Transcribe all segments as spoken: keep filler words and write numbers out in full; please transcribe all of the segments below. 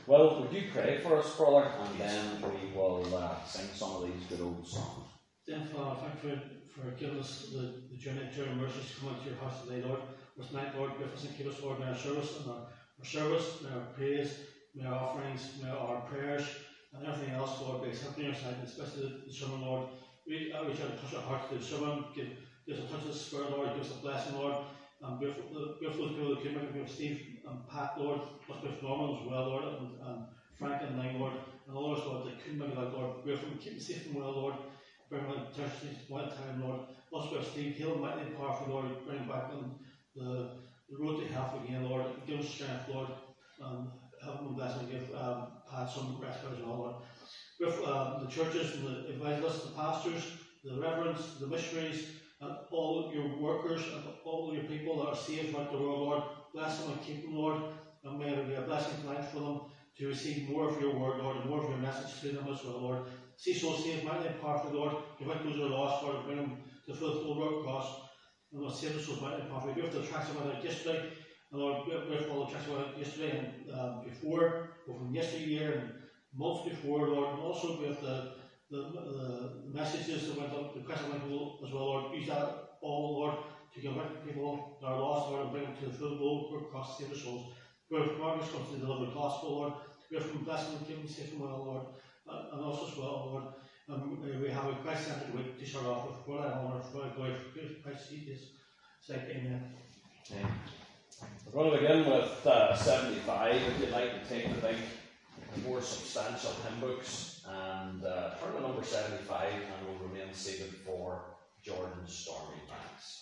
Well, would you pray for us, brother, and then we will uh, sing some of these good old songs. Then, Father, thank you for giving us the, the journey to your mercies to come into your house today, Lord. This night, Lord, give us and keep us, Lord, in our service and our, our service, may our praise, may our offerings, may our prayers, and everything else, Lord, be accepted in your sight, especially the, the sermon, Lord. We uh, reach out and touch our hearts to the sermon, give, give us a touch of the Spirit, Lord, give us a blessing, Lord. Um, be with those people that came out, be with Steve and Pat, Lord, with with Norman as well, Lord, and, and Frank and Lang, Lord, and all others, Lord, that couldn't make it out, Lord. Be with them, keep them safe and well, Lord. Bring them to one time, Lord. Also, with Steve, heal him mightily and powerfully, Lord. Bring him back on the, the road to health again, Lord. Give him strength, Lord. Um, help him and bless him. Give um, Pat some respite as well, Lord. With uh, the churches and the evangelists, the pastors, the reverends, the missionaries, and all your workers and all your people that are saved throughout the world, Lord. Bless them and keep them, Lord. And may it be a blessing tonight for them to receive more of your word, Lord, and more of your message to them as well, Lord. See souls saved, mightily and powerfully, Lord. Give out those who are lost, Lord, and bring them to the full road cross. And Lord, save us souls, mightily and powerfully. Give us the tracks about it yesterday, and Lord, give us all the tracks about it yesterday and um, before, or from yesteryear and months before, Lord, and also with the The, the messages that went up, the question went as well, Lord. Use that all, Lord, to convert people that are lost, Lord, and bring them to the full road across the save their souls. Where Marcus comes to deliver the gospel, Lord. We have from blessing and keep them safe and well, Lord. And also as well, Lord, um, we have a Christ-centered week to start off with. For that honour, for that glory, for Christ's sake, say amen. Amen. We're going to begin with uh, seventy-five. If you'd like to take the big, more substantial hymn books, and uh, turn to number seventy-five, and we'll remain seated for Jordan's Stormy Banks.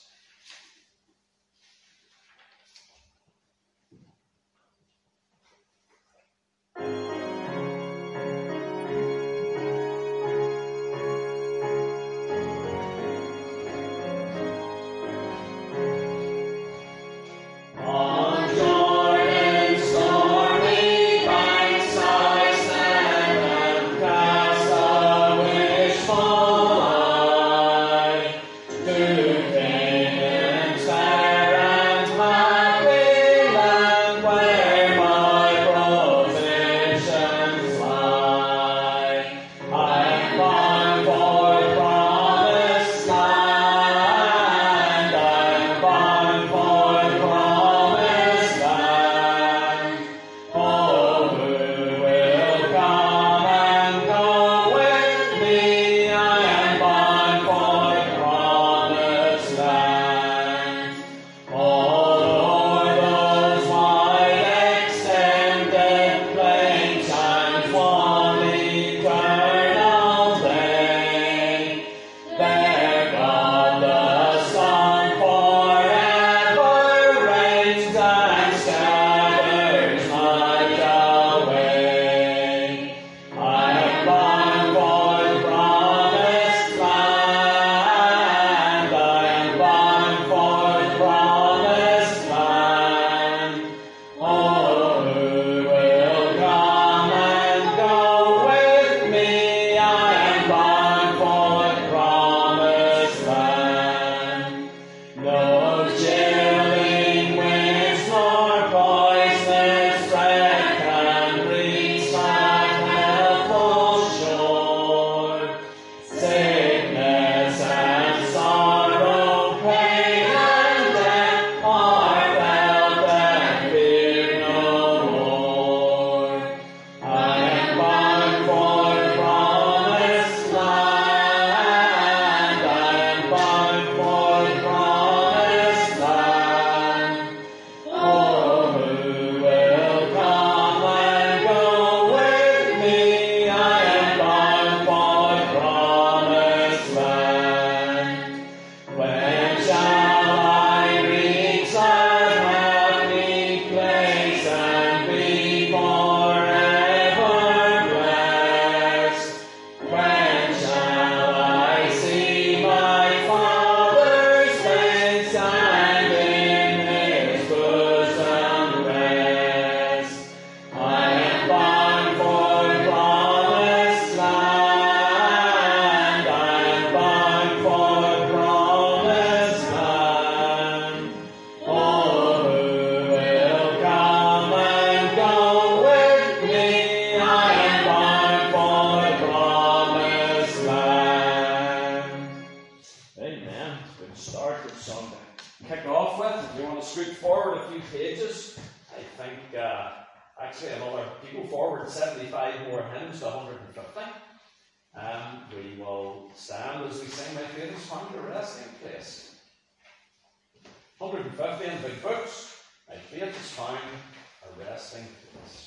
Today actually another, if you go forward seventy-five more hymns to one hundred fifty, um, we will stand as we sing My Faith Is Found a Resting Place. one hundred fifty in big books, My Faith Is Found a Resting Place.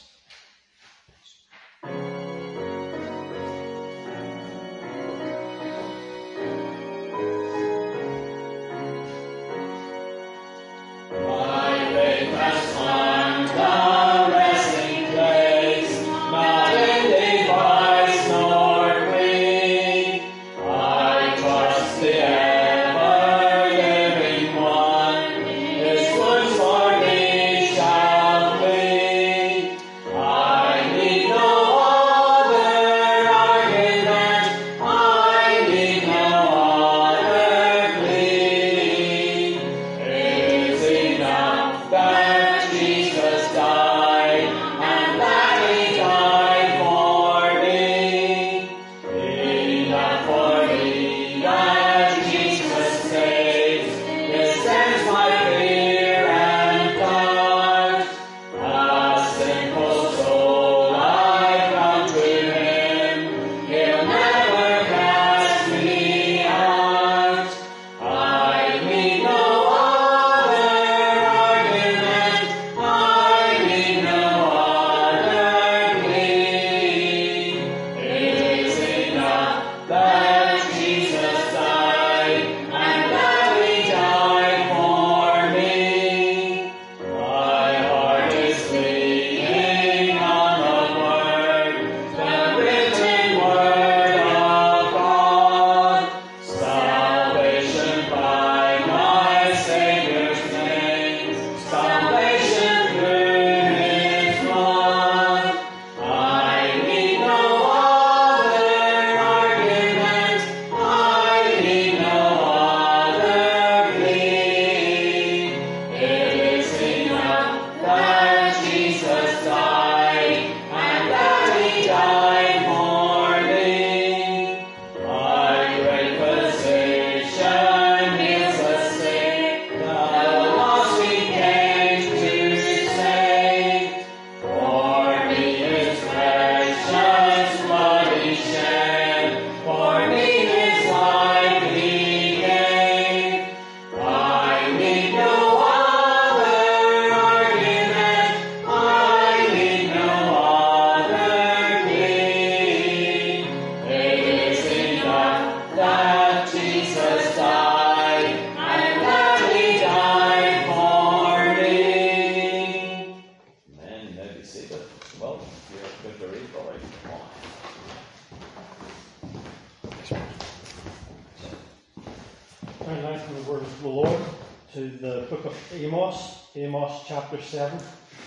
Turn now from the word of the Lord to the book of Amos, Amos chapter seven.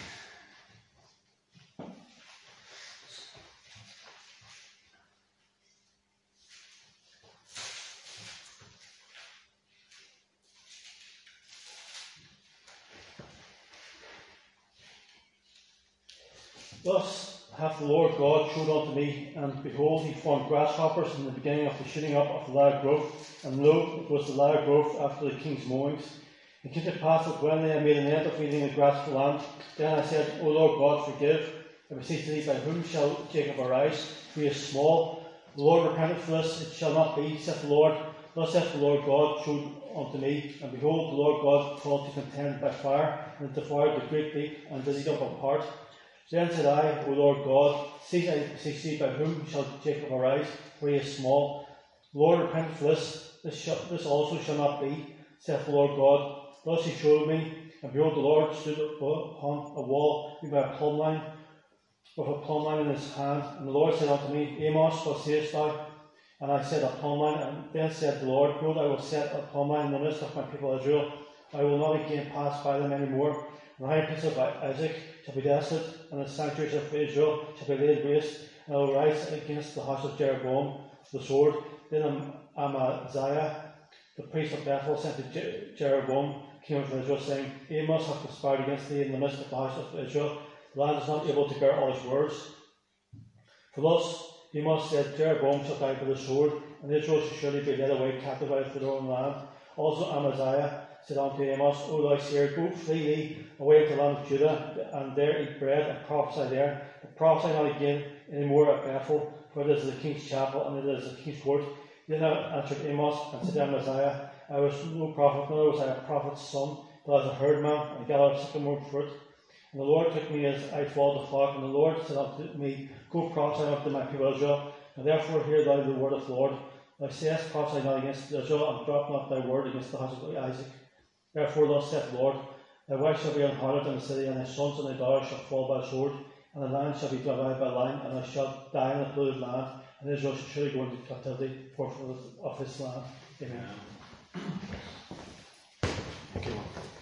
Thus hath the Lord God showed unto me, and behold, he formed grasshoppers in the beginning of the shooting up of the live growth, and lo, it was the live growth after the king's mowings. It came to pass that when they had made an end of eating the grass of the land, then I said, O Lord God, forgive. I beseech thee, by whom shall Jacob arise? For he is small. The Lord repented for this, it shall not be, saith the Lord. Thus saith the Lord God showed unto me, and behold, the Lord God called to contend by fire, and devoured the great deep, and did eat up apart. Then said I, O Lord God, see, I beseech thee, by whom shall Jacob arise? For he is small. The Lord repented for this, this, shall, this also shall not be, saith the Lord God. Thus he showed me, and behold, the Lord stood upon a wall by a plumb line, with a plumb line in his hand. And the Lord said unto me, Amos, what sayest thou? And I said, a plumb line. And then said the Lord, behold, I will set a plumb line in the midst of my people Israel. I will not again pass by them any more. And the high place of Isaac shall be desolate, and the sanctuaries of Israel shall be laid waste. And I will rise against the house of Jeroboam the sword. Then Amaziah, the priest of Bethel, sent to Je- Jeroboam, king of Israel, saying, Amos hath conspired against thee in the midst of the house of Israel. The land is not able to bear all his words. For thus Amos said, Jeroboam shall die by the sword, and Israel shall surely be led away captive out of their own land. Also Amaziah said unto Amos, O thou seer, go flee thee away to the land of Judah, and there eat bread, and prophesy there, but prophesy not again any more at Bethel, for it is the king's chapel, and it is the king's court. Then answered Amos, and said to Amaziah, I was no prophet, nor was I a prophet's son, but I was a herdman, and gathered sycamore fruit. And the Lord took me as I followed the flock, and the Lord said unto me, Go prophesy unto my people Israel, and therefore hear thou the word of the Lord. Thou sayest, prophesy not against Israel, and drop not thy word against the house of Isaac. Therefore thus saith the Lord, Thy wife shall be unharlot in the city, and thy sons and thy daughters shall fall by the sword, and the land shall be divided by line, and thou shalt die in a polluted land, and Israel shall surely go into captivity for of his land. Amen. Thank you.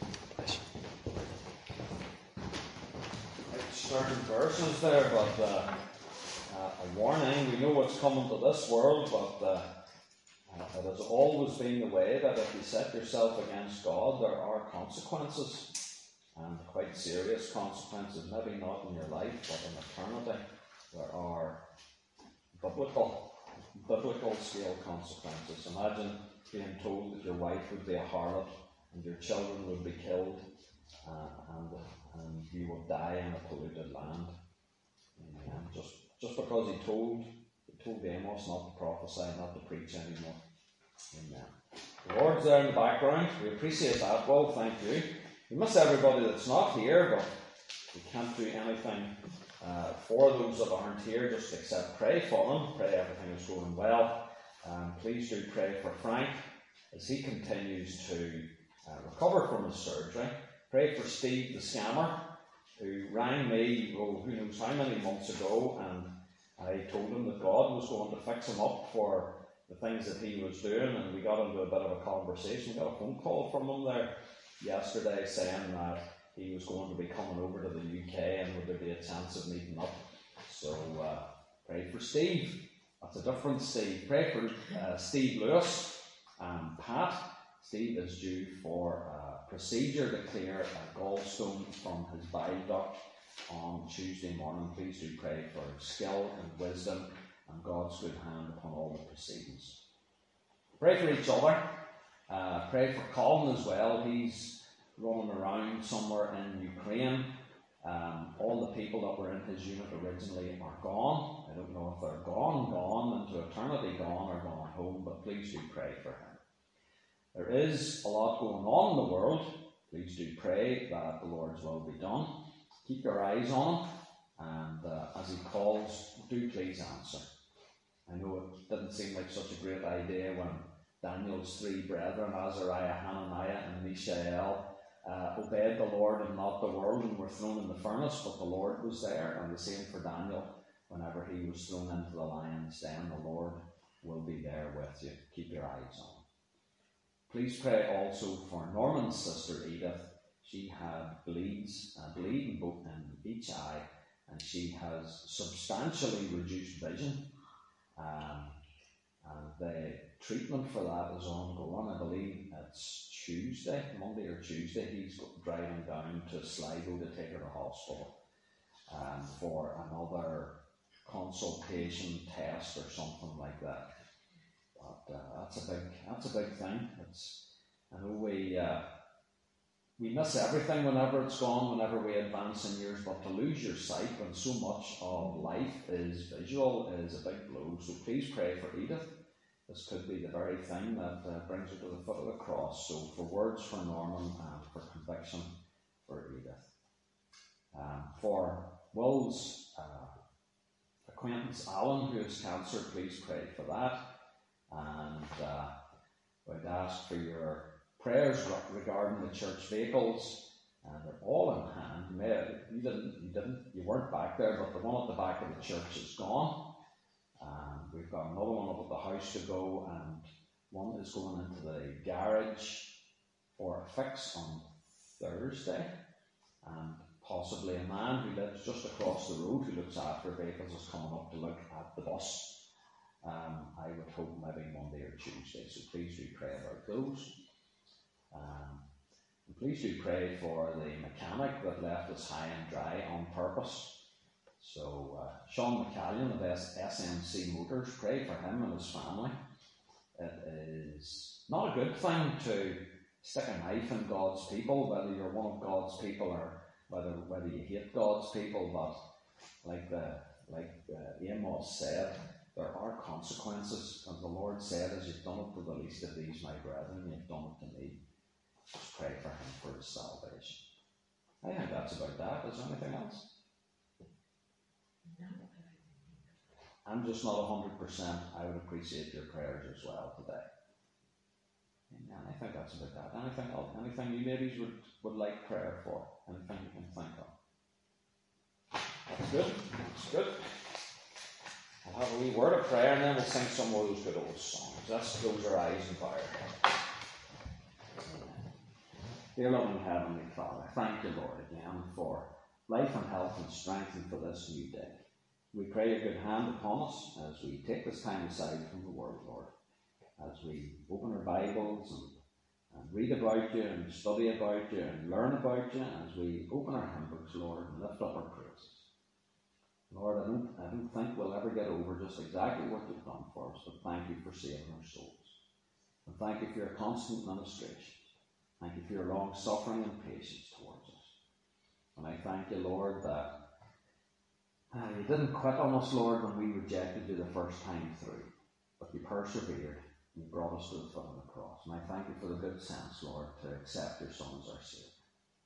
Certain verses there, but uh, uh, a warning. We know what's coming to this world, but uh, uh, it has always been the way that if you set yourself against God, there are consequences, and quite serious consequences. Maybe not in your life, but in eternity. There are biblical, biblical scale consequences. Imagine being told that your wife would be a harlot and your children would be killed, uh, and and you will die in a polluted land. Amen. Just just because he told he told Amos not to prophesy, not to preach anymore. Amen. The Lord's there in the background. We appreciate that. Well, thank you. We miss everybody that's not here, but we can't do anything uh, for those that aren't here, just except pray for them. Pray everything is going well. Um, please do pray for Frank as he continues to uh, recover from his surgery. Pray for Steve the scammer, who rang me, well, who knows how many months ago, and I told him that God was going to fix him up for the things that he was doing, and we got into a bit of a conversation. We got a phone call from him there yesterday saying that he was going to be coming over to the U K and would there be a chance of meeting up. So uh, pray for Steve. That's a different Steve. Pray for uh, Steve Lewis and Pat. Steve is due for a procedure to clear a gallstone from his bile duct on Tuesday morning. Please do pray for skill and wisdom and God's good hand upon all the proceedings. Pray for each other. Uh, pray for Colin as well. He's running around somewhere in Ukraine. Um, all the people that were in his unit originally are gone. I don't know if they're gone, gone into eternity, gone or gone home, but please do pray for him. There is a lot going on in the world. Please do pray that the Lord's will be done. Keep your eyes on him, and uh, as he calls, do please answer. I know it didn't seem like such a great idea when Daniel's three brethren, Azariah, Hananiah, and Mishael, uh, obeyed the Lord and not the world and were thrown in the furnace, but the Lord was there, and the same for Daniel. Whenever he was thrown into the lion's den, the Lord will be there with you. Keep your eyes on him. Please pray also for Norman's sister Edith. She had bleeds, uh, bleed in both in each eye, and she has substantially reduced vision. Um, and the treatment for that is ongoing. I believe it's Tuesday, Monday or Tuesday. He's driving down to Sligo to take her to hospital um, for another consultation test or something like that. But uh, that's a big, that's a big thing. It's, I know we uh, we miss everything whenever it's gone, whenever we advance in years. But to lose your sight when so much of life is visual is a big blow. So please pray for Edith. This could be the very thing that uh, brings her to the foot of the cross. So for words for Norman and for conviction for Edith. Um, for Will's uh, acquaintance Alan, who has cancer, please pray for that. And uh, I'd ask for your prayers regarding the church vehicles, and they're all in hand. You, may have, you didn't, you didn't, you weren't back there, but the one at the back of the church is gone. And we've got another one up at the house to go, and one is going into the garage for a fix on Thursday. And possibly a man who lives just across the road, who looks after vehicles, is coming up to look at the bus. Um, I would hope maybe Monday or Tuesday, so please do pray about those. Um, and please do pray for the mechanic that left us high and dry on purpose. So uh, Sean McCallion of S M C Motors, pray for him and his family. It is not a good thing to stick a knife in God's people, whether you're one of God's people or whether whether you hate God's people. But like the like uh, Amos said, there are consequences, and the Lord said, as you've done it to the least of these, my brethren, you've done it to me. Just pray for him for his salvation. I think that's about that. Is there anything else? I'm just not one hundred percent. I would appreciate your prayers as well today. Amen. I think that's about that. Anything else? Anything you ladies would, would like prayer for? Anything you can think of? That's good. That's good. I'll have a wee word of prayer and then we'll sing some of those good old songs. Let's close our eyes and bow our heads. Dear loving Heavenly Father, thank you, Lord, again for life and health and strength and for this new day. We pray a good hand upon us as we take this time aside from the world, Lord, as we open our Bibles and, and read about you and study about you and learn about you, as we open our hymn books, Lord, and lift up our praises. Lord, I don't, I don't think we'll ever get over just exactly what you've done for us, but thank you for saving our souls. And thank you for your constant ministration. Thank you for your long suffering and patience towards us. And I thank you, Lord, that uh, you didn't quit on us, Lord, when we rejected you the first time through, but you persevered and you brought us to the foot of the cross. And I thank you for the good sense, Lord, to accept your Son as our Saviour.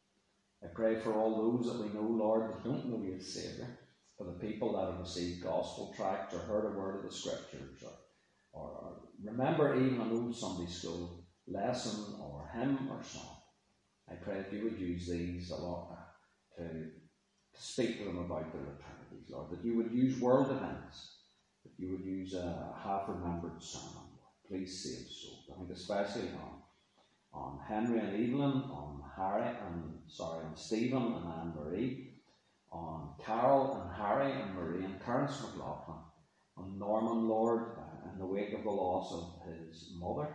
I pray for all those that we know, Lord, that don't know you as Saviour, for the people that have received gospel tracts or heard a word of the Scriptures, or, or, or remember even an old Sunday school lesson or hymn or song. I pray that you would use these a lot to, to speak to them about their eternities, Lord, that you would use world events, that you would use a half-remembered sermon, Lord. Please save souls. I think especially on, on Henry and Evelyn, on Harry and sorry, on Stephen and Anne Marie, on Carol and Harry and Marie and Terence McLaughlin, on Norman, Lord, uh, in the wake of the loss of his mother,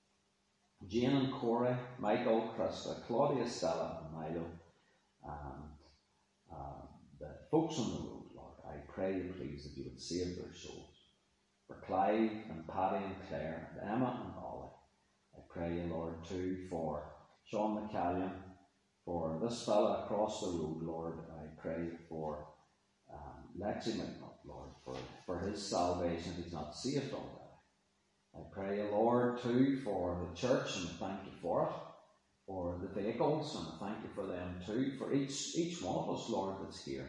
Jane and Corey, Michael, Krista, Claudia, Stella, and Milo, and uh, the folks on the road, Lord. I pray you, please, that you would save their souls. For Clive and Paddy and Claire, and Emma and Ollie, I pray you, Lord, too, for Sean McCallion, for this fella across the road, Lord. I pray for um, Lexi McNutt, Lord, for, for his salvation. He's not saved already. I pray you, Lord, too, for the church, and thank you for it, for the vehicles, and thank you for them too, for each each one of us, Lord, that's here.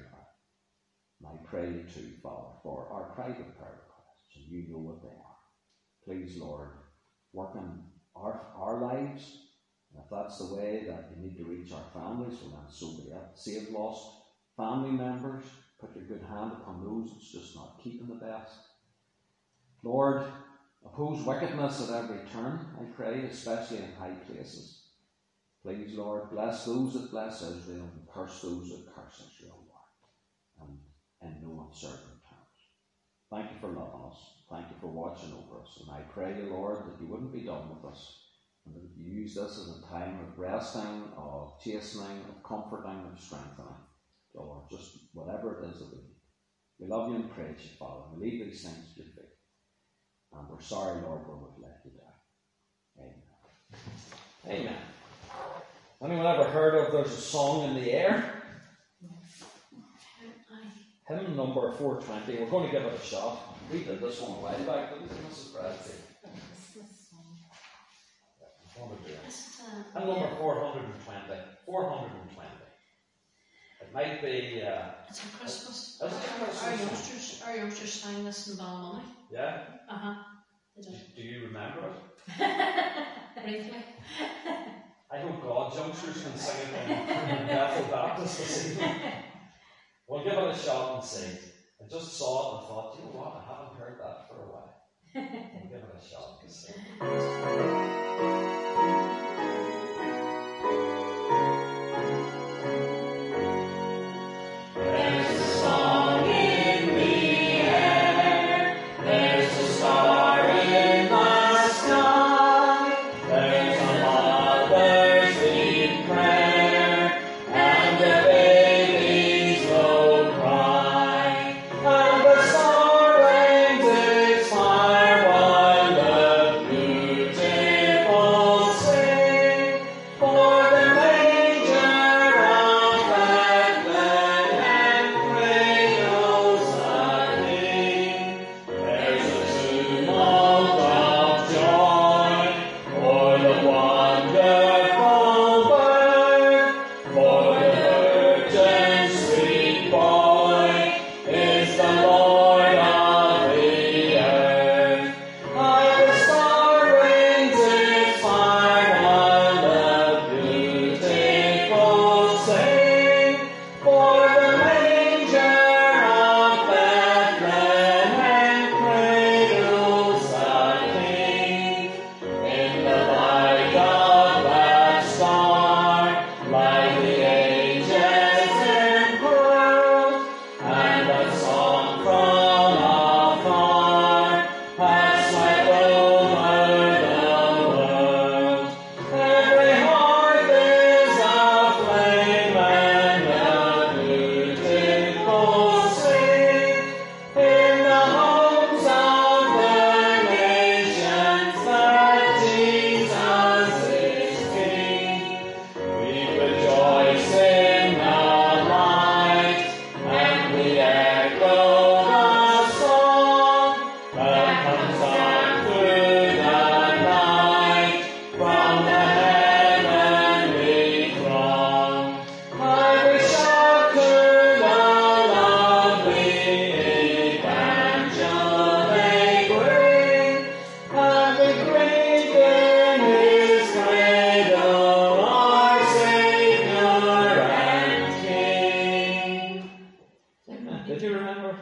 And I pray you too, Father, for our private prayer requests, and you know what they are. Please, Lord, work in our, our lives, and if that's the way that you need to reach our families, well then so be it. Save lost family members, put your good hand upon those that's just not keeping the best. Lord, oppose wickedness at every turn, I pray, especially in high places. Please, Lord, bless those that bless Israel and curse those that curse Israel, Lord, and in no uncertain terms. Thank you for loving us. Thank you for watching over us. And I pray you, Lord, that you wouldn't be done with us, and that you use this as a time of resting, of chastening, of comforting, of strengthening. Lord, just whatever it is that we need. We love you and praise you, Father. We leave these things at your feet. And we're sorry, Lord, where we've let you down. Amen. Amen. Anyone ever heard of There's a Song in the Air? Hymn number four twenty. We're going to give it a shot. We did this one a while back, didn't we, Missus Bradley? Hymn number four hundred twenty. four hundred twenty. It might be. Uh, it's a Christmas. Is it a Christmas? Our youngsters, our youngsters sang this in Balmoney. Yeah? Uh huh. Do, do you remember it? Briefly. I hope God's youngsters can sing it in Bethel Baptist this evening. We'll give it a shot and see. I just saw it and thought, you know what, I haven't heard that for a while. We'll give it a shot and see. Say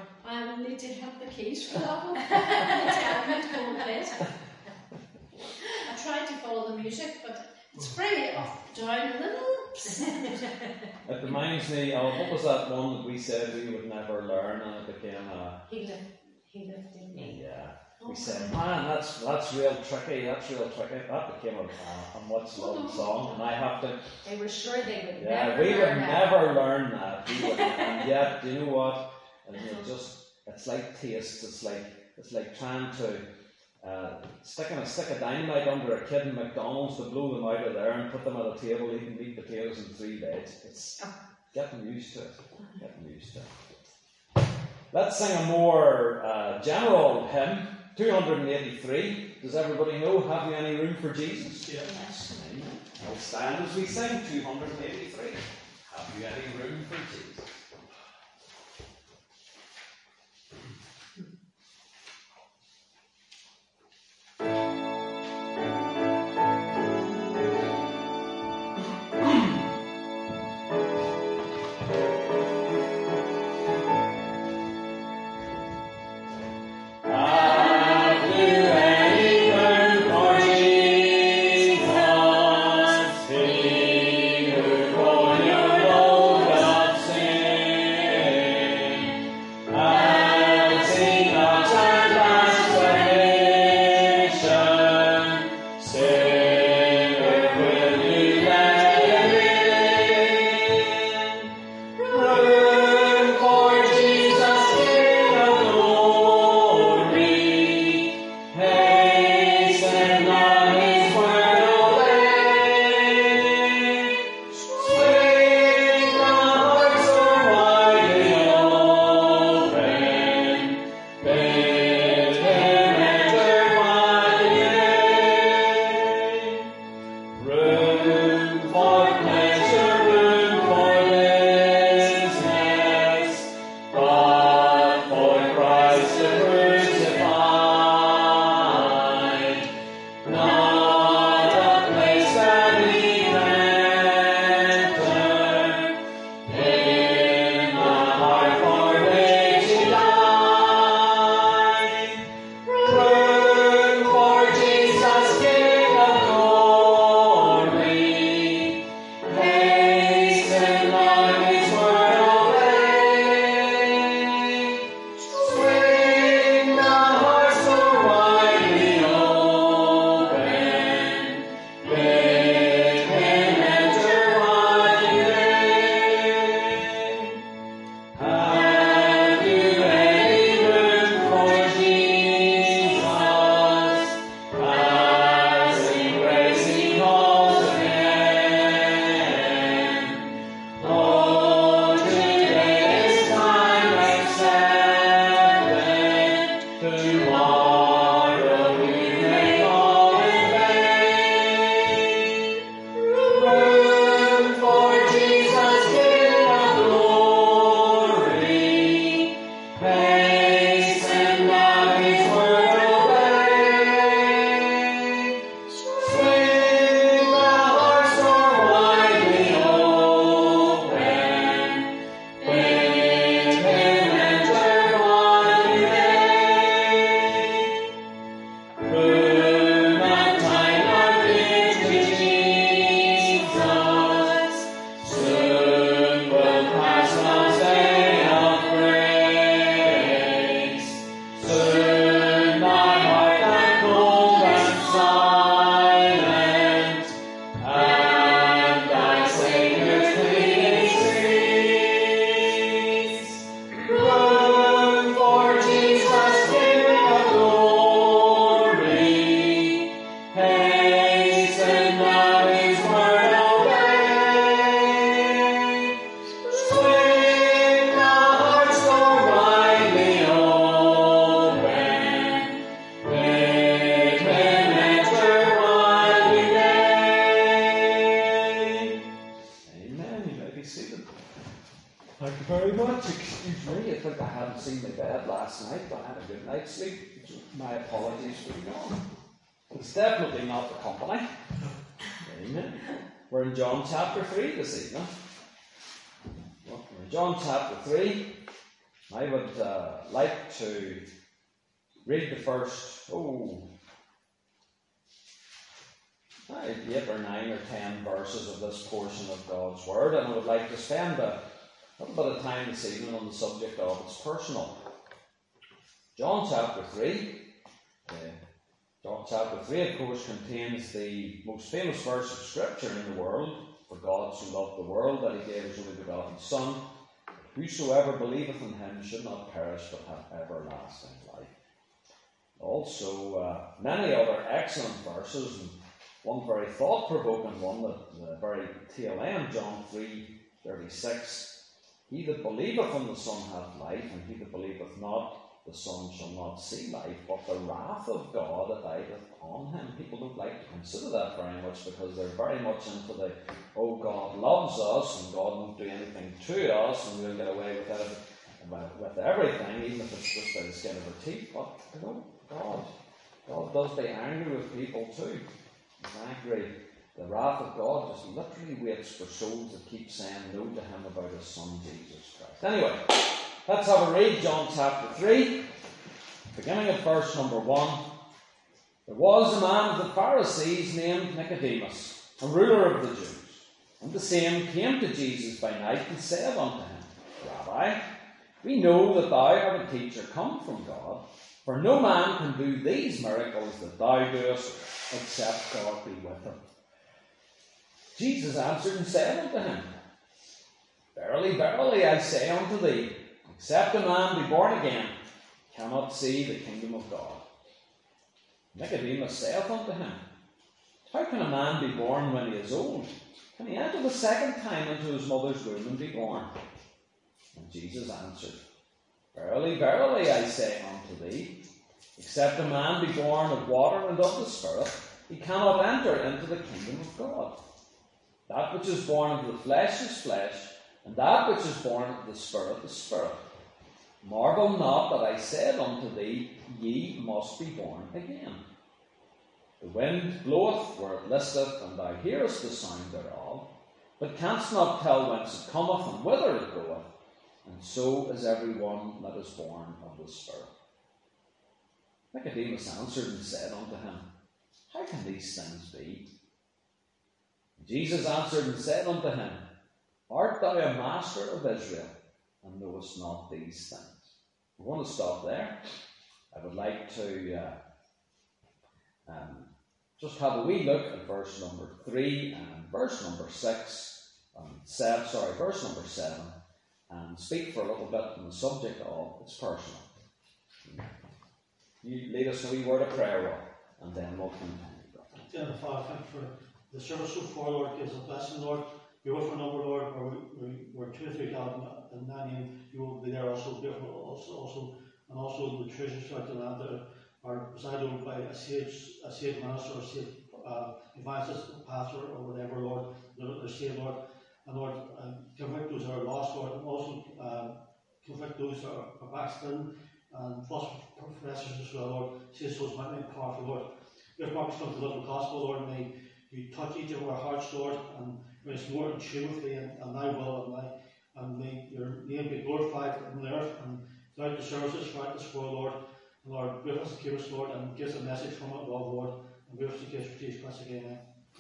I will need to have the keys for that one. Tell me to go and play it. I tried to follow the music, but it's very up, down, and then oops. It reminds me of, what was that one that we said we would never learn, and it became a... He lived, he lived in me. Yeah. We said, man, that's that's real tricky, that's real tricky. That became a, a, a much loved song, and I have to... They were sure they would Yeah, never we would learn that. never learn that. We would, and yet, do you know what? And it just, it's like taste. It's like it's like trying to uh, sticking a stick of dynamite under a kid in McDonald's to blow them out of there and put them at a table eating meat, potatoes, and three days. It's getting used to it. Getting used to it. Let's sing a more uh, general hymn, two hundred eighty-three. Does everybody know? Have you any room for Jesus? Yeah. Yes. Amen. I'll stand as we sing two hundred eighty-three. Have you any room for Jesus? My apologies for yawning. It's definitely not the company. Amen. We're in John chapter three this evening. We're in John chapter three. I would uh, like to read the first, oh, eight or nine or ten verses of this portion of God's Word, and I would like to spend a little bit of time this evening on the subject of it's personal. John chapter three. Uh, John chapter three, of course, contains the most famous verse of Scripture in the world. For God so loved the world that he gave his only begotten Son. Whosoever believeth in him should not perish but have everlasting life. Also, uh, many other excellent verses, and one very thought-provoking one, the, the very tail end, John three thirty-six. He that believeth on the Son hath life, and he that believeth not the Son shall not see life, but the wrath of God abideth on him. People don't like to consider that very much because they're very much into the, oh, God loves us and God won't do anything to us and we'll get away with, it, with everything, even if it's just by the skin of our teeth. But, you know, God, God does be angry with people too. He's angry. The wrath of God just literally waits for souls that keep saying no to him about his Son, Jesus Christ. Anyway, let's have a read, John chapter three, beginning at verse number one. There was a man of the Pharisees named Nicodemus, a ruler of the Jews. And the same came to Jesus by night and said unto him, Rabbi, we know that thou art a teacher come from God, for no man can do these miracles that thou doest, except God be with him. Jesus answered and said unto him, Verily, verily, I say unto thee, except a man be born again, cannot see the kingdom of God. Nicodemus saith unto him, How can a man be born when he is old? Can he enter the second time into his mother's womb and be born? And Jesus answered, Verily, verily, I say unto thee, except a man be born of water and of the Spirit, he cannot enter into the kingdom of God. That which is born of the flesh is flesh, and that which is born of the Spirit is spirit. Marvel not that I said unto thee, Ye must be born again. The wind bloweth where it listeth, and thou hearest the sound thereof, but canst not tell whence it cometh and whither it goeth. And so is every one that is born of the Spirit. Nicodemus answered and said unto him, How can these things be? Jesus answered and said unto him, Art thou a master of Israel, and knowest not these things? I want to stop there. I would like to uh, um, just have a wee look at verse number three and verse number six, and seven, sorry, verse number seven, and speak for a little bit on the subject of it's personal. You lead us in a wee word of prayer, Rob, and then we'll continue. Dear Father, thank you for the service so far, Lord. Gives a blessing, Lord. You're with a number, Lord, where we, we're two or three gathered in thy name. You will be there also, beautiful, also, also, and also the treasures throughout the land that are presided over by a sage, a sage minister, or a sage uh, evangelist, pastor, or whatever, Lord. They're, they're saved, Lord. And Lord, um, convict those that are lost, Lord, and also um, convict those that are, are backslidden, and false professors as well, Lord. Save souls might be powerful, Lord. We have brought us come to the little gospel, Lord. May you touch each of our hearts, Lord, and may us more in tune with thee and, and thy will, and, thy, and may your name be glorified on the earth and throughout the services, throughout this world, Lord. And Lord, give us and keep us, Lord, and give us a message from above, Lord, and give us the case for Jesus Christ again.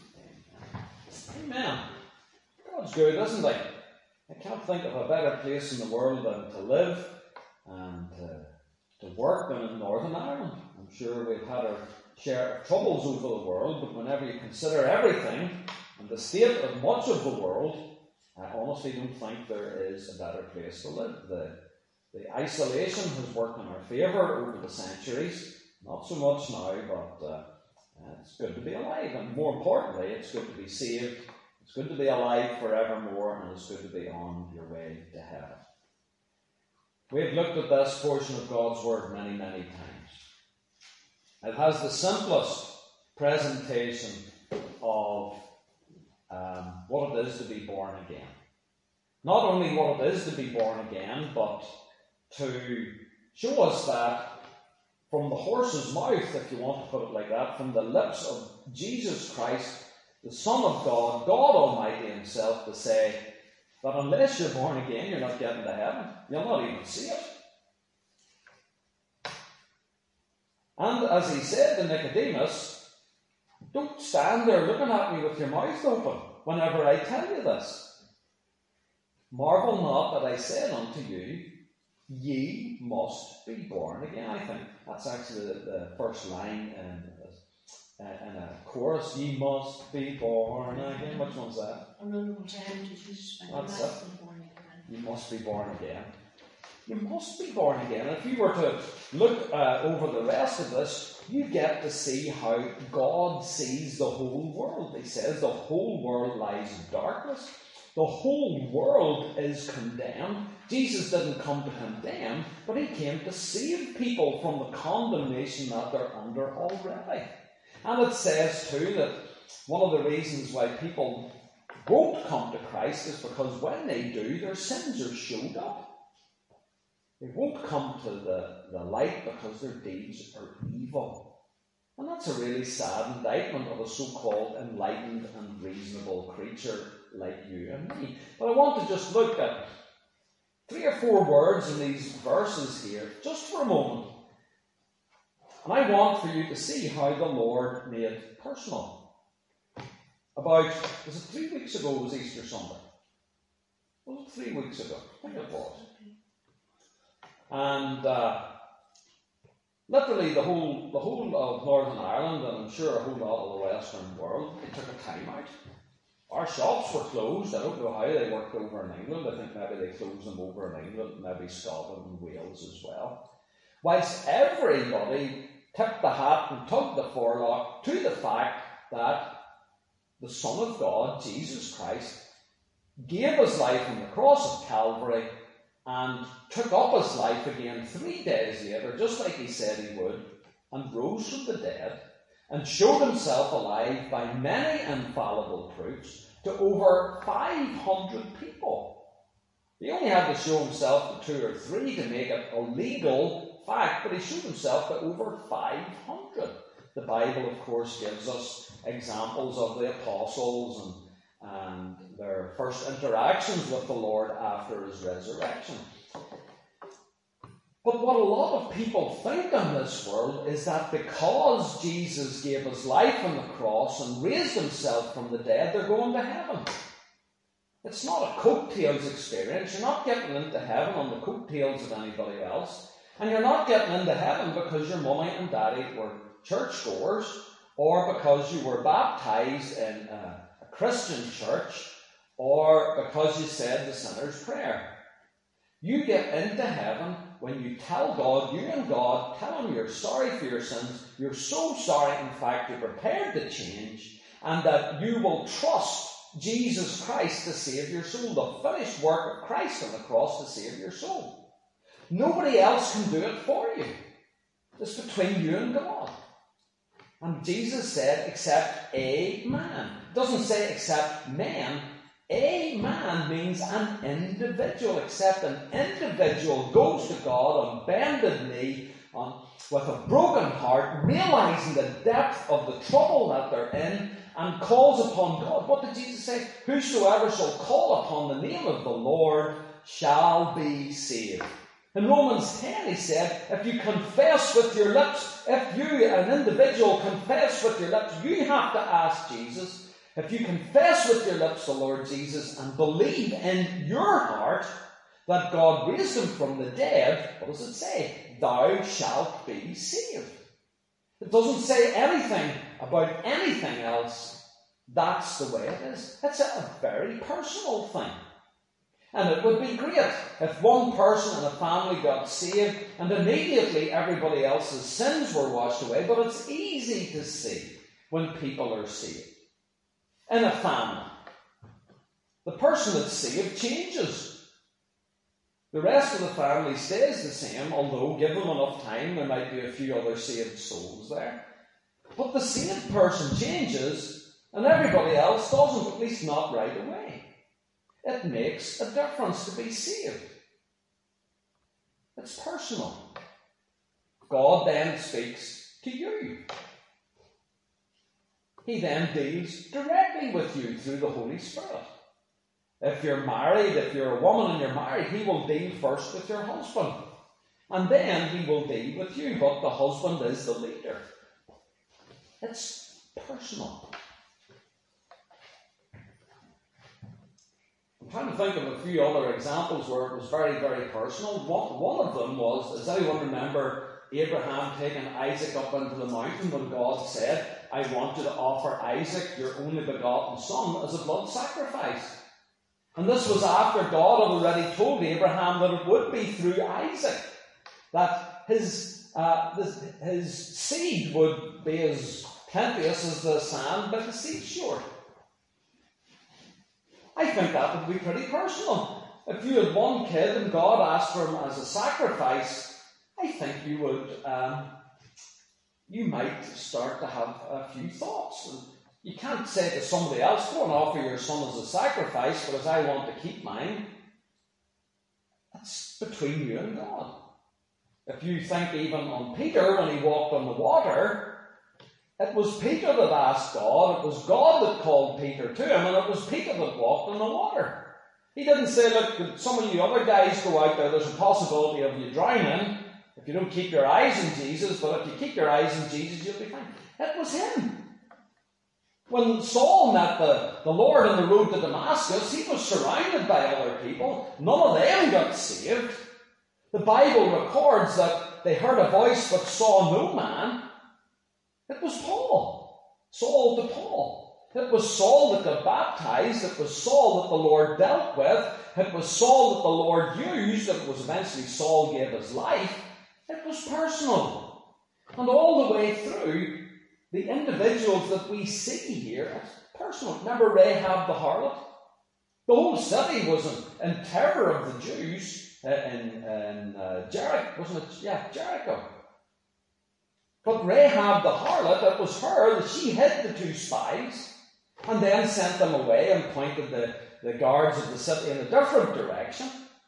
Amen. God's good, isn't he? I can't think of a better place in the world than to live and to, to work than in Northern Ireland. I'm sure we've had our share of troubles over the world, but whenever you consider everything and the state of much of the world, I honestly don't think there is a better place to live. The, the isolation has worked in our favour over the centuries, not so much now, but uh, it's good to be alive, and more importantly, it's good to be saved. It's good to be alive forevermore, and it's good to be on your way to heaven. We have looked at this portion of God's Word many, many times. It has the simplest presentation of um, what it is to be born again. Not only what it is to be born again, but to show us that from the horse's mouth, if you want to put it like that, from the lips of Jesus Christ, the Son of God, God Almighty himself, to say that unless you're born again, you're not getting to heaven. You'll not even see it. And as he said to Nicodemus, don't stand there looking at me with your mouth open whenever I tell you this. Marvel not that I said unto you, ye must be born again. I think that's actually the, the first line in, uh, in a chorus. Ye must be born again. Which one's that? A run all time to Jesus. That's it. You must be born again. You must be born again. If you were to look uh, over the rest of this, you get to see how God sees the whole world. He says the whole world lies in darkness. The whole world is condemned. Jesus didn't come to condemn, but he came to save people from the condemnation that they're under already. And it says too that one of the reasons why people won't come to Christ is because when they do, their sins are showed up. They won't come to the, the light because their deeds are evil. And that's a really sad indictment of a so-called enlightened and reasonable creature like you and me. But I want to just look at three or four words in these verses here, just for a moment. And I want for you to see how the Lord made it personal. About, was it three weeks ago was Easter Sunday? Was it three weeks ago? I think it was. And uh, literally the whole the whole of Northern Ireland, and I'm sure a whole lot of the Western world, they took a time out. Our shops were closed. I don't know how they worked over in England. I think maybe they closed them over in England, maybe Scotland and Wales as well. Whilst everybody tipped the hat and tugged the forelock to the fact that the Son of God, Jesus Christ, gave his life on the cross of Calvary and took up his life again three days later, just like he said he would, and rose from the dead, and showed himself alive by many infallible proofs to over five hundred people. He only had to show himself to two or three to make it a legal fact, but he showed himself to over five hundred. The Bible, of course, gives us examples of the apostles and and their first interactions with the Lord after his resurrection. But what a lot of people think in this world is that because Jesus gave his life on the cross and raised himself from the dead, they're going to heaven. It's not a coattails experience. You're not getting into heaven on the coattails of anybody else. And you're not getting into heaven because your mummy and daddy were churchgoers, or because you were baptized in a Christian church, or because you said the sinner's prayer. You get into heaven when you tell God, you and God, tell him you're sorry for your sins, you're so sorry, in fact, you're prepared to change, and that you will trust Jesus Christ to save your soul, the finished work of Christ on the cross to save your soul. Nobody else can do it for you. It's between you and God. And Jesus said, except a man. It doesn't say except man. A man means an individual. Except an individual goes to God on bended knee, on, with a broken heart, realizing the depth of the trouble that they're in, and calls upon God. What did Jesus say? Whosoever shall call upon the name of the Lord shall be saved. In Romans ten he said, if you confess with your lips, if you, an individual, confess with your lips, you have to ask Jesus. If you confess with your lips the Lord Jesus and believe in your heart that God raised him from the dead, what does it say? Thou shalt be saved. It doesn't say anything about anything else. That's the way it is. It's a very personal thing. And it would be great if one person in a family got saved and immediately everybody else's sins were washed away. But it's easy to see when people are saved. In a family, the person that's saved changes. The rest of the family stays the same, although given enough time there might be a few other saved souls there. But the saved person changes and everybody else doesn't, at least not right away. It makes a difference to be saved. It's personal. God then speaks to you. He then deals directly with you through the Holy Spirit. If you're married, if you're a woman and you're married, he will deal first with your husband. and then he will deal with you. But the husband is the leader. It's personal. I'm trying to think of a few other examples where it was very, very personal. One, one of them was, does anyone remember Abraham taking Isaac up into the mountain when God said, I want you to offer Isaac, your only begotten son, as a blood sacrifice? And this was after God had already told Abraham that it would be through Isaac, that his, uh, his, his seed would be as plenteous as the sand by the seashore. I think that would be pretty personal. If you had one kid and God asked for him as a sacrifice, I think you would, um, you might start to have a few thoughts. And you can't say to somebody else, go and offer your son as a sacrifice because I want to keep mine. That's between you and God. If you think even on Peter when he walked on the water, it was Peter that asked God, it was God that called Peter to him, and it was Peter that walked on the water. He didn't say, look, could some of you other guys go out there, there's a possibility of you drowning if you don't keep your eyes on Jesus, but if you keep your eyes on Jesus, you'll be fine. It was him. When Saul met the, the Lord on the road to Damascus, he was surrounded by other people. None of them got saved. The Bible records that they heard a voice but saw no man. It was Paul. Saul to Paul. It was Saul that got baptized. It was Saul that the Lord dealt with. It was Saul that the Lord used. It was eventually Saul gave his life. It was personal. And all the way through, the individuals that we see here, it's personal. Remember Rahab the harlot? The whole city was in, in terror of the Jews uh, in, in uh, Jericho, wasn't it? Yeah, Jericho. But Rahab the harlot, it was her that she hid the two spies and then sent them away and pointed the, the guards of the city in a different direction.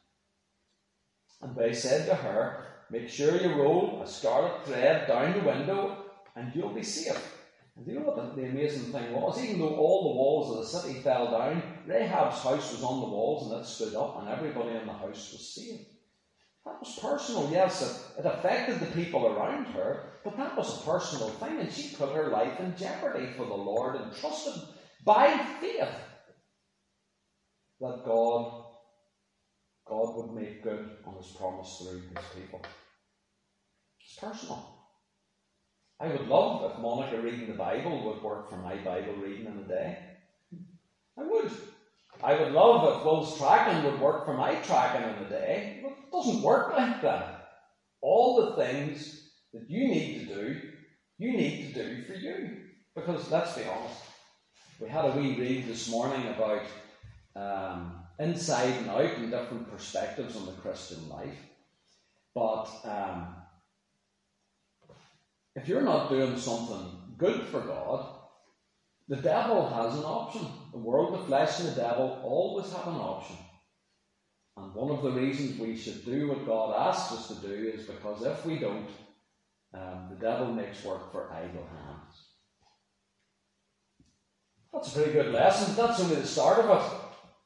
And they said to her, make sure you roll a scarlet thread down the window and you'll be safe. And do you know what the, the amazing thing was? Even though all the walls of the city fell down, Rahab's house was on the walls and it stood up and everybody in the house was saved. That was personal, yes, it, it affected the people around her, but that was a personal thing, and she put her life in jeopardy for the Lord and trusted by faith that God, God would make good on his promise through his people. It's personal. I would love if Monica reading the Bible would work for my Bible reading in a day. I would. I would love if Will's tracking would work for my tracking in a day. But it doesn't work like that. All the things that you need to do, you need to do for you. Because let's be honest, we had a wee read this morning about um, inside and out and different perspectives on the Christian life. But um, if you're not doing something good for God, the devil has an option. The world, the flesh, and the devil always have an option. And one of the reasons we should do what God asks us to do is because if we don't, um, the devil makes work for idle hands. That's a pretty good lesson. That's only the start of it.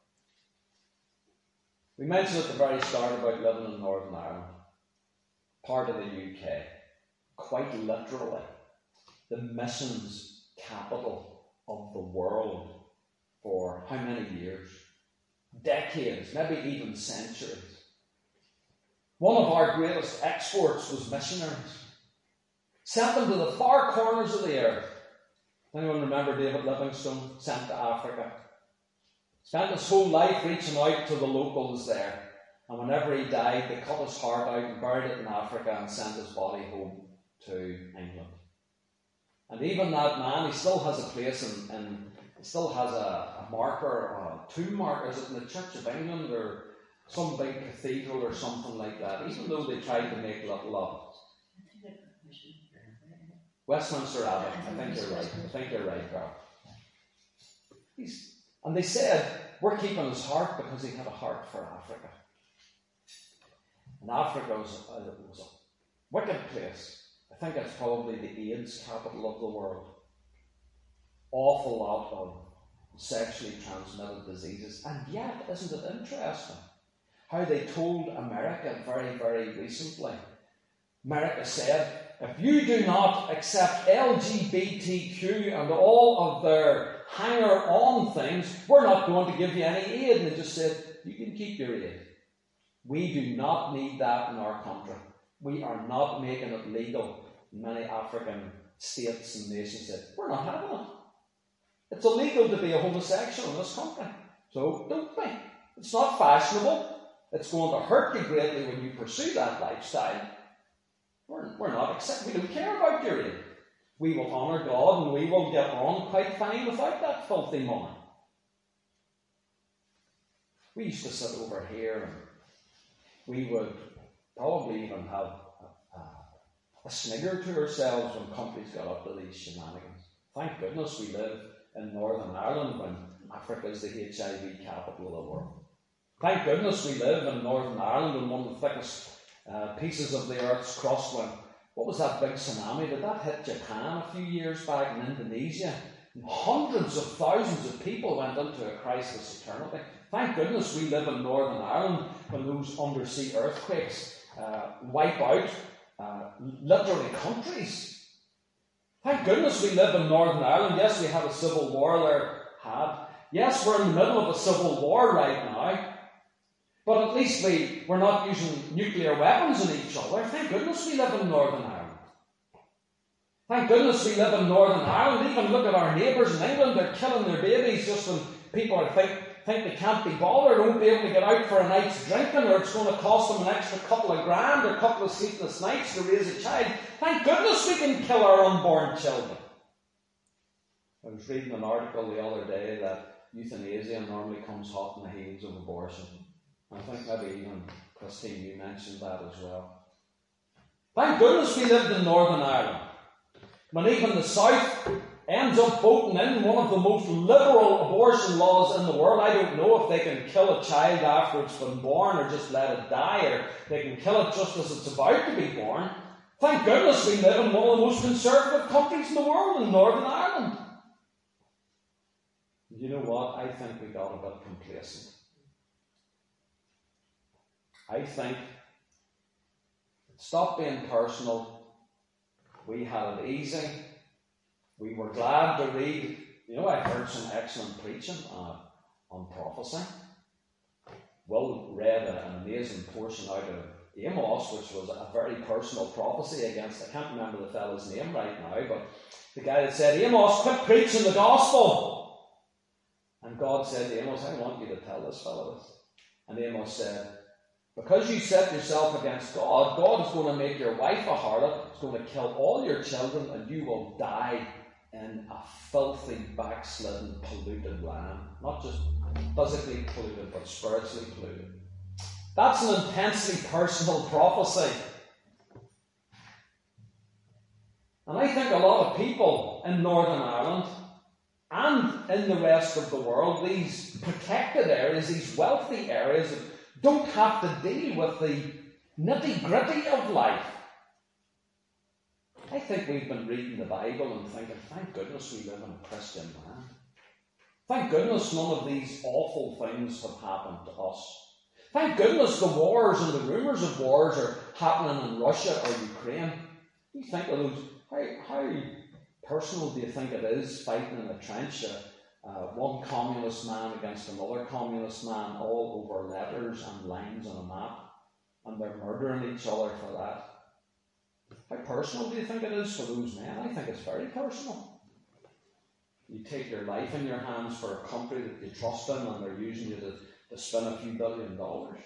We mentioned at the very start about living in Northern Ireland, part of the U K. Quite literally, the missions capital of the world for how many years? Decades, maybe even centuries. One of our greatest exports was missionaries. Sent them to the far corners of the earth. Anyone remember David Livingstone? Sent to Africa. Spent his whole life reaching out to the locals there. And whenever he died, they cut his heart out and buried it in Africa and sent his body home to England. And even that man, he still has a place in, in he still has a, a marker, or a tomb marker, is it in the Church of England or some big cathedral or something like that, even though they tried to make little of it. Westminster Abbey, I think you're right. I think you're right, Carl. He's, and they said, we're keeping his heart because he had a heart for Africa. And Africa was a, was a wicked place. I think it's probably the AIDS capital of the world. Awful lot of sexually transmitted diseases. And yet, isn't it interesting how they told America very, very recently America said, if you do not accept L G B T Q and all of their hanger-on things, we're not going to give you any aid. And they just said, you can keep your aid. We do not need that in our country. We are not making it legal in many African states and nations. Said, we're not having it. It's illegal to be a homosexual in this country. So don't be. It's not fashionable. It's going to hurt you greatly when you pursue that lifestyle. We're, we're not accept. We don't care about your aid. We will honour God and we will get on quite fine without that filthy money. We used to sit over here and we would probably even have a, a, a snigger to ourselves when companies got up to these shenanigans. Thank goodness we live in Northern Ireland when Africa is the H I V capital of the world. Thank goodness we live in Northern Ireland and one of the thickest uh, pieces of the earth's crust. When, what was that big tsunami? Did that hit Japan a few years back in Indonesia? And hundreds of thousands of people went into a crisis eternity. Thank goodness we live in Northern Ireland when those undersea earthquakes uh, wipe out uh, literally countries. Thank goodness we live in Northern Ireland. Yes, we had a civil war there, had. Yes, we're in the middle of a civil war right now. But at least we, we're not using nuclear weapons on each other. Thank goodness we live in Northern Ireland. Thank goodness we live in Northern Ireland. Even look at our neighbours in England. They're killing their babies just when people are think, think they can't be bothered, won't be able to get out for a night's drinking, or it's going to cost them an extra couple of grand or a couple of sleepless nights to raise a child. Thank goodness we can kill our unborn children. I was reading an article the other day that euthanasia normally comes hot on the heels of abortion. I think maybe even Christine, you mentioned that as well. Thank goodness we lived in Northern Ireland, when even the South ends up voting in one of the most liberal abortion laws in the world. I don't know if they can kill a child after it's been born or just let it die, or they can kill it just as it's about to be born. Thank goodness we live in one of the most conservative countries in the world, in Northern Ireland. You know what? I think we got a bit complacent. I think it stopped being personal. We had it easy. We were glad to read. You know, I heard some excellent preaching uh, on prophecy. Will read a, an amazing portion out of Amos, which was a very personal prophecy against, I can't remember the fellow's name right now, but the guy that said, Amos, quit preaching the gospel. And God said to Amos, I want you to tell this fellow this. And Amos said, because you set yourself against God, God is going to make your wife a harlot, He's going to kill all your children, and you will die in a filthy, backslidden, polluted land. Not just physically polluted, but spiritually polluted. That's an intensely personal prophecy. And I think a lot of people in Northern Ireland and in the rest of the world, these protected areas, these wealthy areas, don't have to deal with the nitty-gritty of life. I think we've been reading the Bible and thinking, thank goodness we live in a Christian land. Thank goodness none of these awful things have happened to us. Thank goodness the wars and the rumours of wars are happening in Russia or Ukraine. You think of those, how, how personal do you think it is fighting in a trench? Uh, Uh, one communist man against another communist man, all over letters and lines on a map, and they're murdering each other for that. How personal do you think it is for those men? I think it's very personal. You take your life in your hands for a country that you trust in, and they're using you to, to spend a few billion dollars.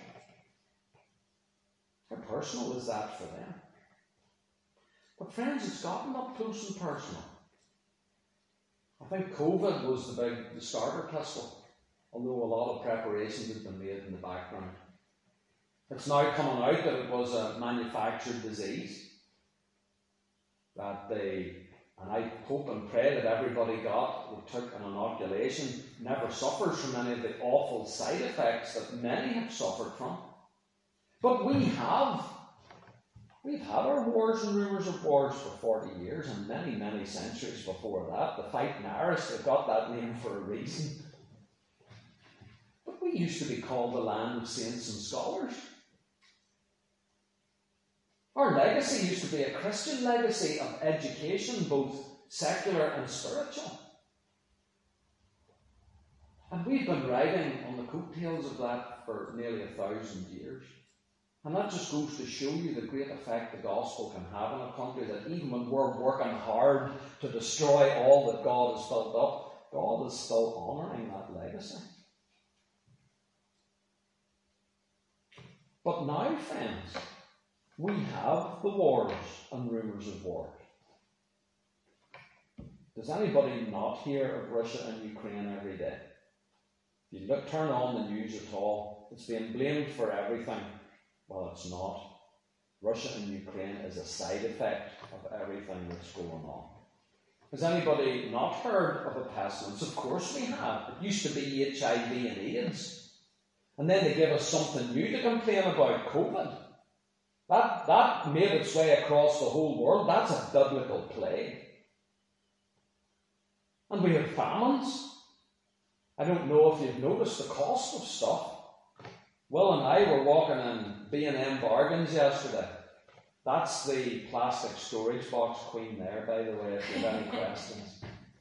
How personal is that for them? But friends, it's gotten up close and personal. I think COVID was the big the starter pistol, although a lot of preparations had been made in the background. It's now coming out that it was a manufactured disease, that they, and I hope and pray that everybody got, who took an inoculation, never suffers from any of the awful side effects that many have suffered from. But we have. We've had our wars and rumours of wars for forty years, and many, many centuries before that. The Fighting Irish, they've got that name for a reason. But we used to be called the land of saints and scholars. Our legacy used to be a Christian legacy of education, both secular and spiritual. And we've been riding on the coattails of that for nearly a thousand years. And that just goes to show you the great effect the gospel can have in a country, that even when we're working hard to destroy all that God has built up, God is still honouring that legacy. But now, friends, we have the wars and rumours of wars. Does anybody not hear of Russia and Ukraine every day? If you look, turn on the news at all, it's being blamed for everything. Well, it's not. Russia and Ukraine is a side effect of everything that's going on. Has anybody not heard of a pestilence? Of course we have. It used to be H I V and AIDS. And then they give us something new to complain about, COVID. That, that made its way across the whole world. That's a biblical plague. And we have famines. I don't know if you've noticed the cost of stuff. Will and I were walking in B and M Bargains yesterday. That's the plastic storage box queen there, by the way, if you have any questions.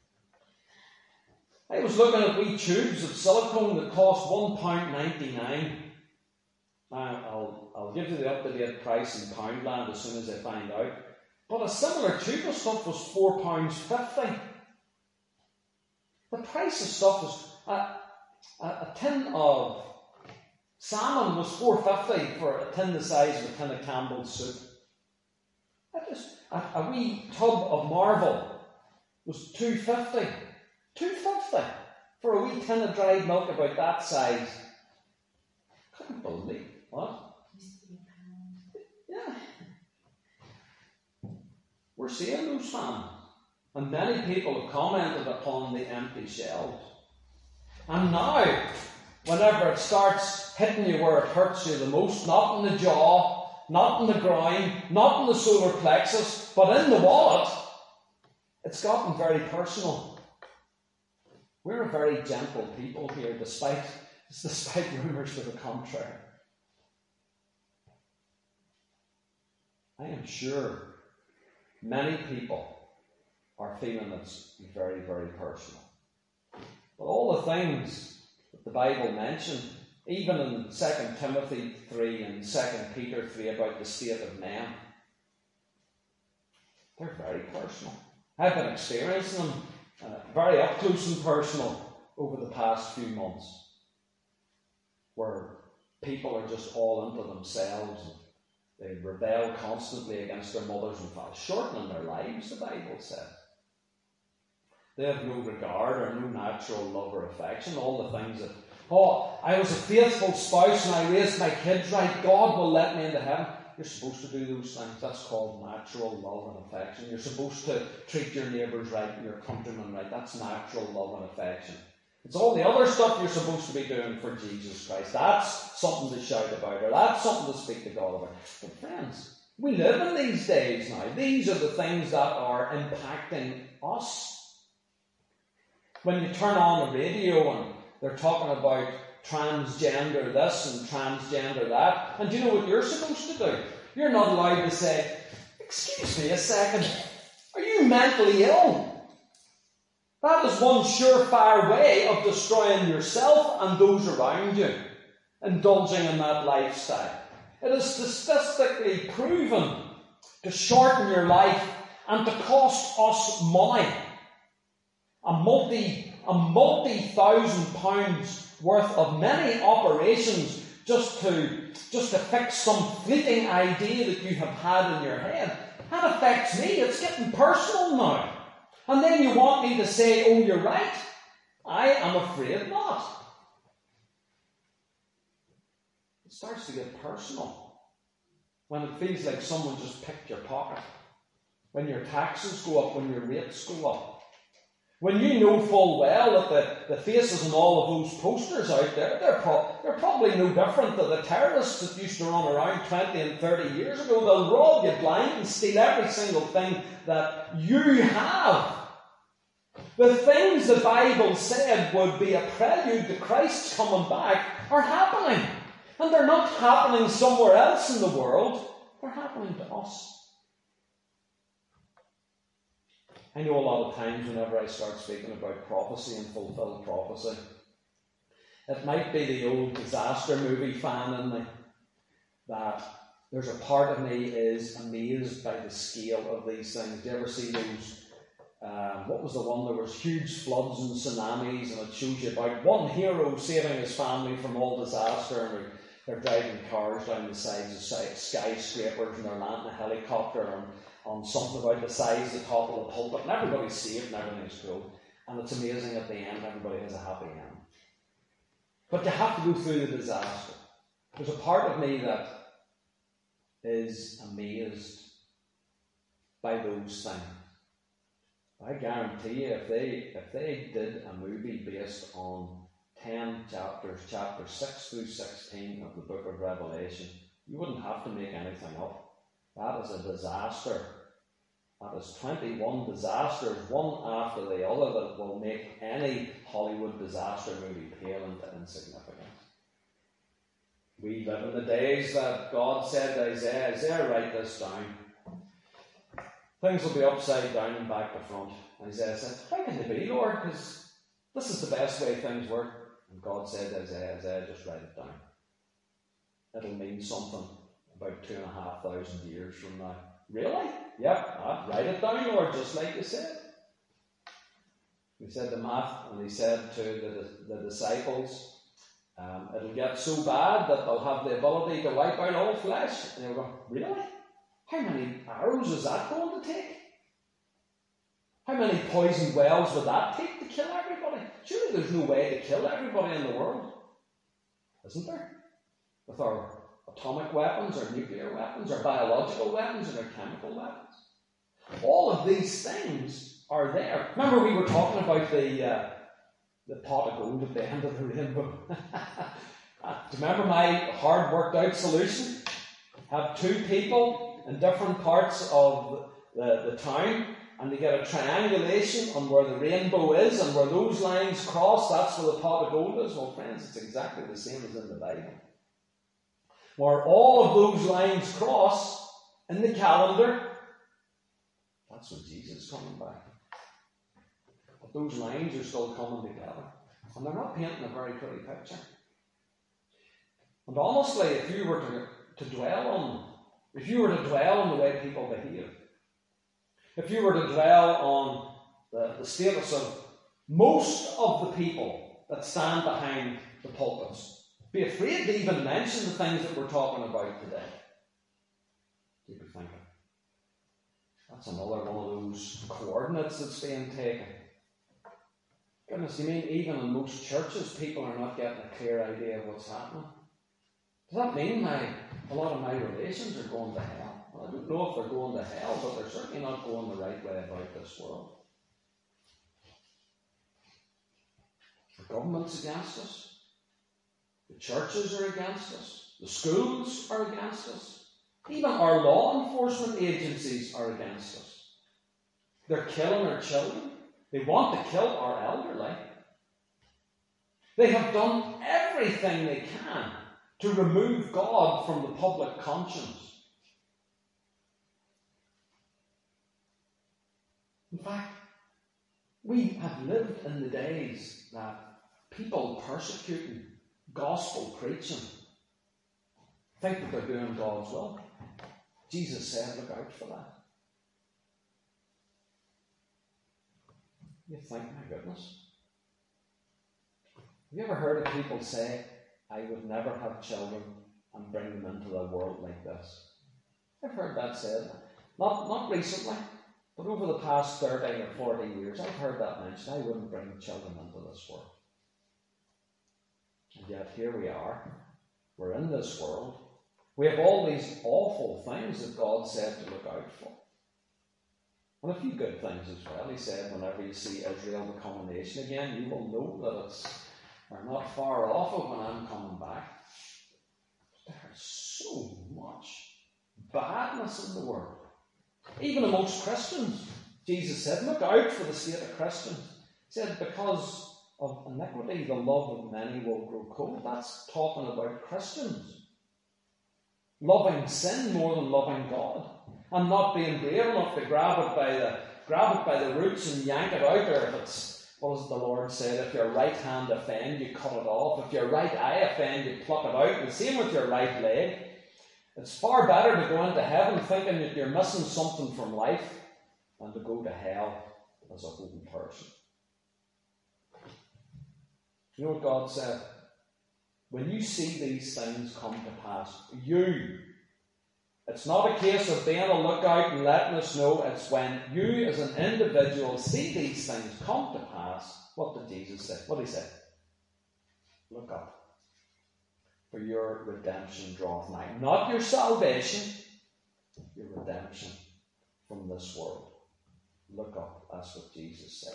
I was looking at wee tubes of silicone that cost one pound ninety-nine. Now, I'll, I'll give you the up-to-date price in Poundland as soon as I find out. But a similar tube of stuff was four pounds fifty. The price of stuff was... A, a, a tin of salmon was four pounds fifty for a tin the size of a tin of Campbell's soup. That was, a, a wee tub of Marvel was two pounds fifty. two pounds fifty for a wee tin of dried milk about that size. Couldn't believe what? Yeah. We're seeing those famines. And many people have commented upon the empty shelves. And now, whenever it starts hitting you where it hurts you the most, not in the jaw, not in the groin, not in the solar plexus, but in the wallet, it's gotten very personal. We're a very gentle people here, despite, despite rumours to the contrary. I am sure many people are feeling it's very, very personal. But all the things that the Bible mentioned, even in Second Timothy three and Second Peter three about the state of men, they're very personal. I've been experiencing them uh, very up close and personal over the past few months, where people are just all into themselves and they rebel constantly against their mothers and fathers, shortening their lives, the Bible says. They have no regard or no natural love or affection. All the things that, oh, I was a faithful spouse and I raised my kids right, God will let me into heaven. You're supposed to do those things. That's called natural love and affection. You're supposed to treat your neighbours right and your countrymen right. That's natural love and affection. It's all the other stuff you're supposed to be doing for Jesus Christ. That's something to shout about, or that's something to speak to God about. But friends, we live in these days now. These are the things that are impacting us. When you turn on the radio and they're talking about transgender this and transgender that, and do you know what you're supposed to do? You're not allowed to say, excuse me a second, are you mentally ill? That is one surefire way of destroying yourself and those around you, indulging in that lifestyle. It is statistically proven to shorten your life and to cost us money. A multi, a multi-thousand pounds worth of many operations just to, just to fix some fleeting idea that you have had in your head. That affects me. It's getting personal now. And then you want me to say, oh, you're right. I am afraid not. It starts to get personal when it feels like someone just picked your pocket. When your taxes go up, when your rates go up. When you know full well that the, the faces on all of those posters out there, they're, pro- they're probably no different to the terrorists that used to run around twenty and thirty years ago. They'll rob you blind and steal every single thing that you have. The things the Bible said would be a prelude to Christ's coming back are happening. And they're not happening somewhere else in the world. they're happening to us. I know a lot of times whenever I start speaking about prophecy and fulfilled prophecy, it might be the old disaster movie fan in me, that there's a part of me is amazed by the scale of these things. Do you ever see those, um, what was the one, there was huge floods and tsunamis, and it shows you about one hero saving his family from all disaster, and they're, they're driving cars down the sides of skyscrapers, and they're landing a helicopter on, on something about the size of the top of the pulpit, and everybody's safe and everything's cool. And it's amazing at the end, everybody has a happy end. But you have to go through the disaster. There's a part of me that is amazed by those things. I guarantee you, if they if they did a movie based on ten chapters, chapter six through sixteen of the book of Revelation, you wouldn't have to make anything up. That is a disaster. That is twenty-one disasters, one after the other, that will make any Hollywood disaster movie pale into insignificance. We live in the days that God said to Isaiah, Isaiah, write this down. Things will be upside down and back to front. Isaiah said, how can they be, Lord? Because this is the best way things work. And God said to Isaiah, Isaiah, just write it down. It'll mean something about two and a half thousand years from now. Really? Yep, ah, write it down, Lord, just like you said. He said to Matthew, and he said to the, the disciples, um, it'll get so bad that they'll have the ability to wipe out all flesh. And they were going, really? How many arrows is that going to take? How many poisoned wells would that take to kill everybody? Surely there's no way to kill everybody in the world. Isn't there? With our atomic weapons, or nuclear weapons, or biological weapons, and our chemical weapons. All of these things are there. Remember we were talking about the uh, the pot of gold at the end of the rainbow. Do you remember my hard worked out solution? Have two people in different parts of the, the town, and they get a triangulation on where the rainbow is, and where those lines cross, that's where the pot of gold is. Well, friends, it's exactly the same as in the Bible. Where all of those lines cross in the calendar, that's when Jesus is coming back. But those lines are still coming together. And they're not painting a very pretty picture. And honestly, if you were to, to dwell on, if you were to dwell on the way people behave, if you were to dwell on the, the status of most of the people that stand behind the pulpits, be afraid to even mention the things that we're talking about today. You could think, that's another one of those coordinates that's being taken. Goodness, you mean even in most churches people are not getting a clear idea of what's happening? Does that mean my, a lot of my relations are going to hell? Well, I don't know if they're going to hell, but they're certainly not going the right way about this world. The government's against us. The churches are against us. The schools are against us. Even our law enforcement agencies are against us. They're killing our children. They want to kill our elderly. They have done everything they can to remove God from the public conscience. In fact, we have lived in the days that people persecuting, gospel preaching, think that they're doing God's will. Jesus said, look out for that. You think, my goodness. Have you ever heard of people say, I would never have children and bring them into the world like this? I've heard that said. Not, not recently, but over the past thirty or forty years, I've heard that mentioned. I wouldn't bring children into this world. And yet here we are. We're in this world. We have all these awful things that God said to look out for. And a few good things as well. He said, whenever you see Israel become a nation again, you will know that it's, we're not far off of when I'm coming back. There's so much badness in the world. Even amongst Christians. Jesus said, look out for the state of Christians. He said, because of iniquity, the love of many will grow cold. That's talking about Christians. loving sin more than loving God, and not being brave enough to grab it by the grab it by the roots and yank it out, or if it's, what does the Lord said, if your right hand offend, you cut it off. If your right eye offend, you pluck it out. The same with your right leg. It's far better to go into heaven thinking that you're missing something from life than to go to hell as a whole person. You know what God said? When you see these things come to pass, you, it's not a case of being a lookout and letting us know. It's when you as an individual see these things come to pass. What did Jesus say? What did he say? Look up. For your redemption draweth nigh. Not your salvation, your redemption from this world. Look up. That's what Jesus said.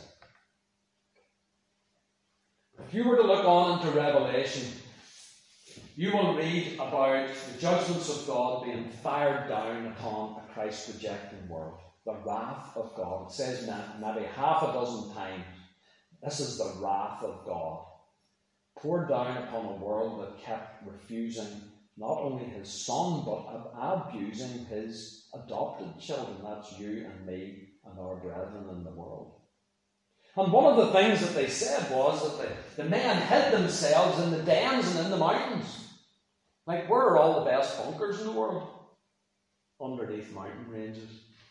If you were to look on into Revelation, you will read about the judgments of God being fired down upon a Christ-rejecting world. The wrath of God. It says maybe half a dozen times, this is the wrath of God, poured down upon a world that kept refusing not only his son, but abusing his adopted children. That's you and me and our brethren in the world. And one of the things that they said was that the, the men hid themselves in the dens and in the mountains. Like, where are all the best bunkers in the world? Underneath mountain ranges.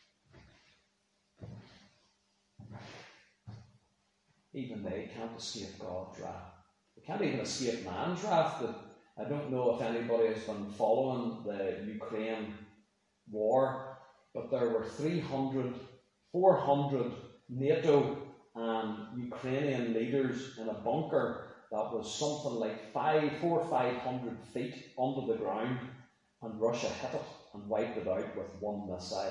Even they can't escape God's wrath. They can't even escape man's wrath. I don't know if anybody has been following the Ukraine war, but there were three hundred, four hundred NATO and Ukrainian leaders in a bunker that was something like five, four or five hundred feet under the ground, and Russia hit it and wiped it out with one missile.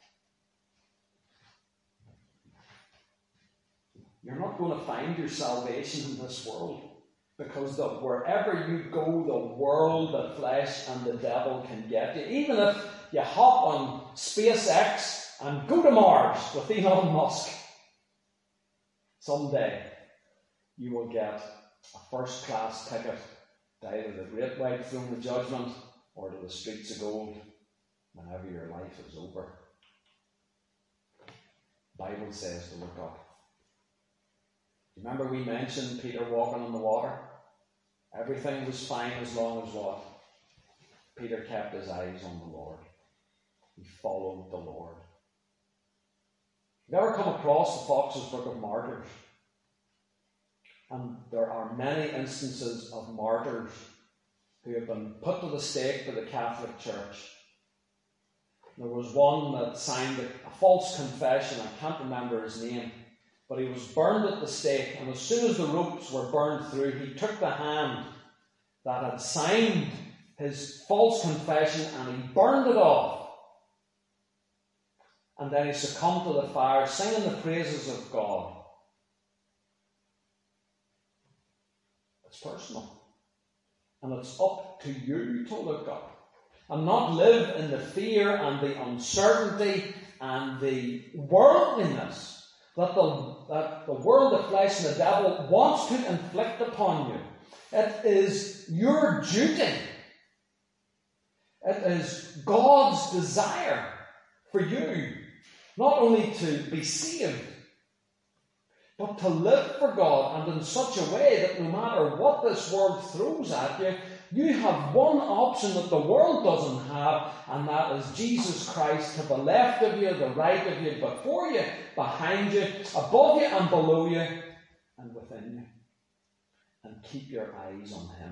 You're not going to find your salvation in this world, because the, wherever you go, the world, the flesh, and the devil can get you. Even if you hop on SpaceX and go to Mars with Elon Musk, someday you will get a first-class ticket to either the great white throne of judgment or to the streets of gold whenever your life is over. The Bible says to look up. Remember we mentioned Peter walking on the water? Everything was fine as long as what? Peter kept his eyes on the Lord. He followed the Lord. Have you ever come across the Fox's Book of Martyrs? And there are many instances of martyrs who have been put to the stake by the Catholic Church. There was one that signed a, a false confession. I can't remember his name. But he was burned at the stake, and as soon as the ropes were burned through, he took the hand that had signed his false confession and he burned it off. And then he succumbed to the fire, singing the praises of God. It's personal. And it's up to you to look up. And not live in the fear and the uncertainty and the worldliness that the, that the world, the flesh, and the devil wants to inflict upon you. It is your duty. It is God's desire for you not only to be saved, but to live for God, and in such a way that no matter what this world throws at you, you have one option that the world doesn't have, and that is Jesus Christ to the left of you, the right of you, before you, behind you, above you and below you, and within you. And keep your eyes on Him.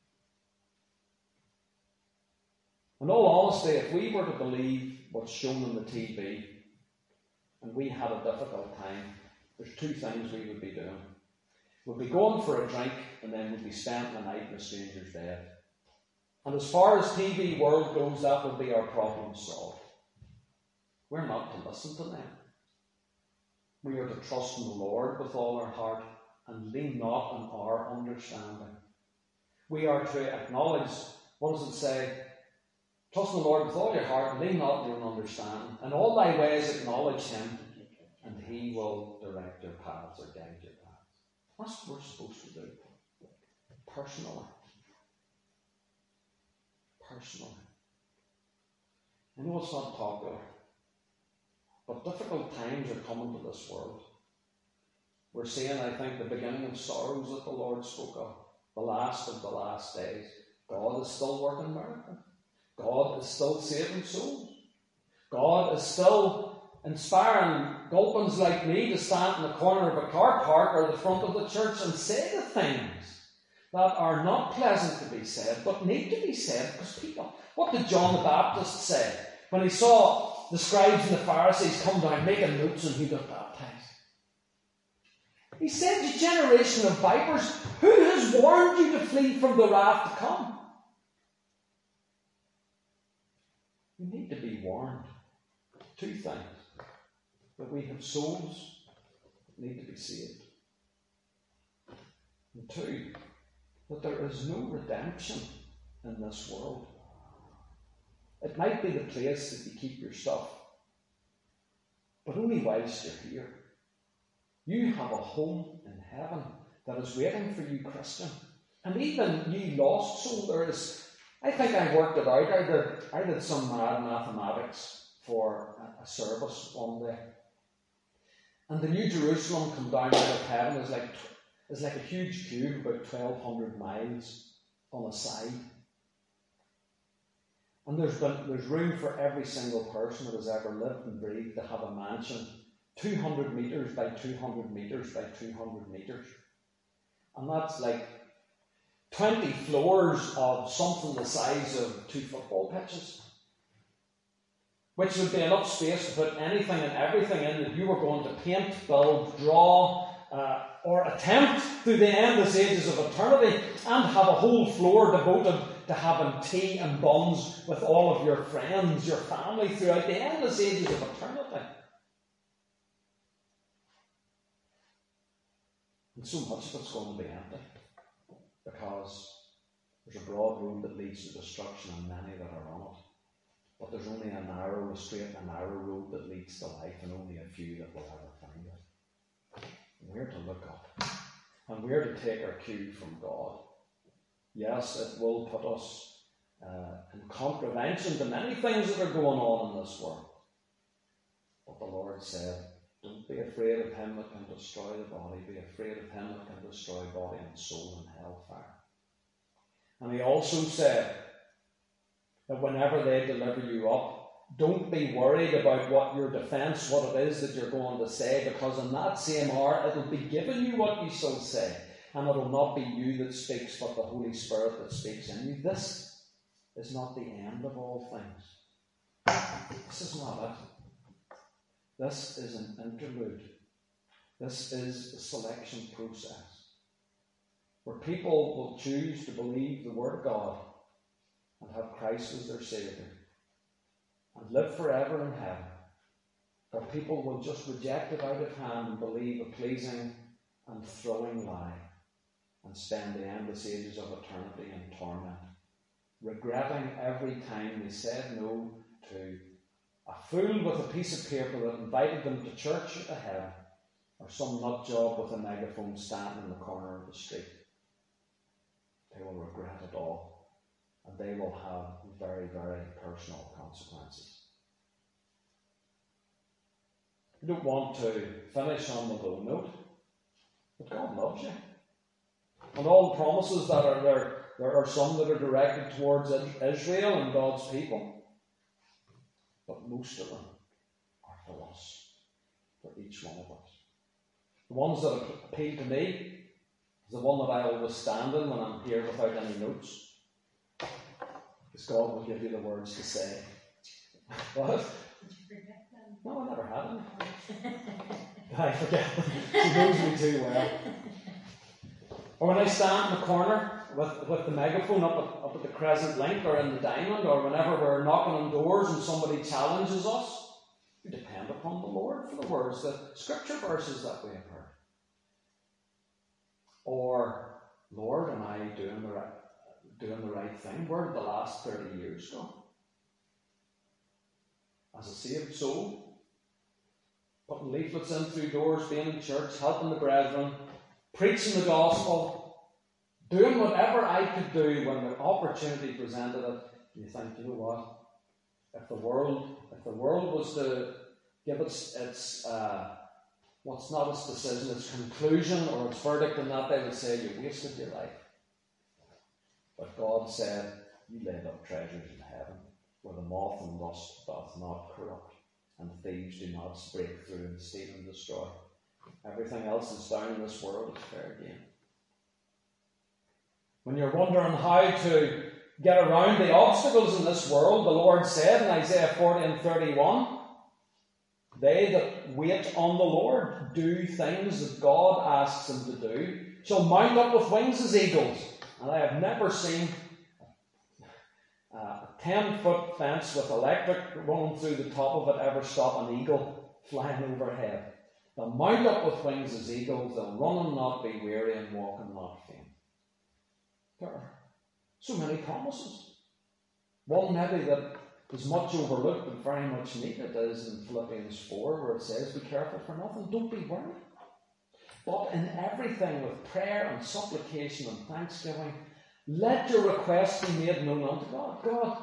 In all honesty, if we were to believe what's shown on the T V, and we had a difficult time, there's two things we would be doing. We'd be going for a drink, and then we'd be spending the night in a stranger's bed. And as far as T V world goes, that would be our problem solved. We're not to listen to them. We are to trust in the Lord with all our heart and lean not on our understanding. We are to acknowledge, what does it say? Trust in the Lord with all your heart and lean not on your own understanding. In all thy ways acknowledge Him, and He will direct your paths or guide your paths. That's what we're supposed to do. Personally. Personally. I know it's not popular, but difficult times are coming to this world. We're seeing, I think, the beginning of sorrows that the Lord spoke of, the last of the last days. God is still working miracles. God is still saving souls. God is still inspiring gulpins like me to stand in the corner of a car park or the front of the church and say the things that are not pleasant to be said, but need to be said because people. What did John the Baptist say when he saw the scribes and the Pharisees come down making notes on who got baptized? He said, "You generation of vipers, who has warned you to flee from the wrath to come?" We need to be warned. Two things. That we have souls that need to be saved. And two, that there is no redemption in this world. It might be the place that you keep your stuff, but only whilst you're here. You have a home in heaven that is waiting for you, Christian. And even you lost soul, there is, I think I worked it out. I did, I did some mad mathematics for a, a service one day. And the New Jerusalem come down out of heaven is like, is like a huge cube about twelve hundred miles on a side. And there's been, there's room for every single person that has ever lived and breathed to have a mansion two hundred metres by two hundred metres by two hundred metres. And that's like twenty floors of something the size of two football pitches. Which would be enough space to put anything and everything in that you were going to paint, build, draw, uh, or attempt through the endless ages of eternity, and have a whole floor devoted to having tea and buns with all of your friends, your family, throughout the endless ages of eternity. And so much of it's going to be empty, because there's a broad road that leads to destruction and many that are on it. But there's only a narrow, a straight and narrow road that leads to life, and only a few that will ever find it. And we're to look up, and we're to take our cue from God. Yes, it will put us uh, in contravention to many things that are going on in this world. But the Lord said, don't be afraid of him that can destroy the body. Be afraid of him that can destroy body and soul in hellfire. And he also said that whenever they deliver you up, don't be worried about what your defence, what it is that you're going to say, because in that same hour it will be given you what you shall say. And it will not be you that speaks, but the Holy Spirit that speaks in you. This is not the end of all things. This is not it. This is an interlude. This is the selection process, where people will choose to believe the Word of God and have Christ as their Saviour and live forever in heaven. Or people will just reject it out of hand and believe a pleasing and thrilling lie and spend the endless ages of eternity in torment, regretting every time they said no to a fool with a piece of paper that invited them to church or to heaven, or some nut job with a megaphone standing in the corner of the street. They will regret it all, and they will have very, very personal consequences. I don't want to finish on the low note, but God loves you. And all the promises that are there, there are some that are directed towards Israel and God's people. But most of them are for us, for each one of us. The ones that appeal to me is the one that I always stand in when I'm here without any notes. Because God will give you the words to say. What? Did you forget them? No, I never had them. I forget them. She knows me too well. Or when I stand in the corner with, with the megaphone up at, up at the Crescent Link or in the Diamond, or whenever we're knocking on doors and somebody challenges us, we depend upon the Lord for the words, the scripture verses that we have heard. Or, Lord, am I doing the right, doing the right thing? Where did the last thirty years go? As a saved soul, putting leaflets in through doors, being in church, helping the brethren, preaching the gospel, doing whatever I could do when the opportunity presented it. And you think, you know what? If the world, if the world was to give its, its uh, what's not its decision, its conclusion or its verdict on that, they would say, you wasted your life. But God said, you laid up treasures in heaven, where the moth and rust doth not corrupt, and thieves do not break through and steal and destroy. Everything else that's down in this world is fair game. When you're wondering how to get around the obstacles in this world, the Lord said in Isaiah forty and thirty-one, they that wait on the Lord, do things that God asks them to do, shall mount up with wings as eagles. And I have never seen a ten-foot fence with electric running through the top of it ever stop an eagle flying overhead. They'll mount up with wings as eagles, they'll run and not be weary, and walk and not faint. There are so many promises. One maybe that is much overlooked but very much needed is in Philippians four, where it says, be careful for nothing, don't be worried. But in everything with prayer and supplication and thanksgiving, let your requests be made known unto God. God,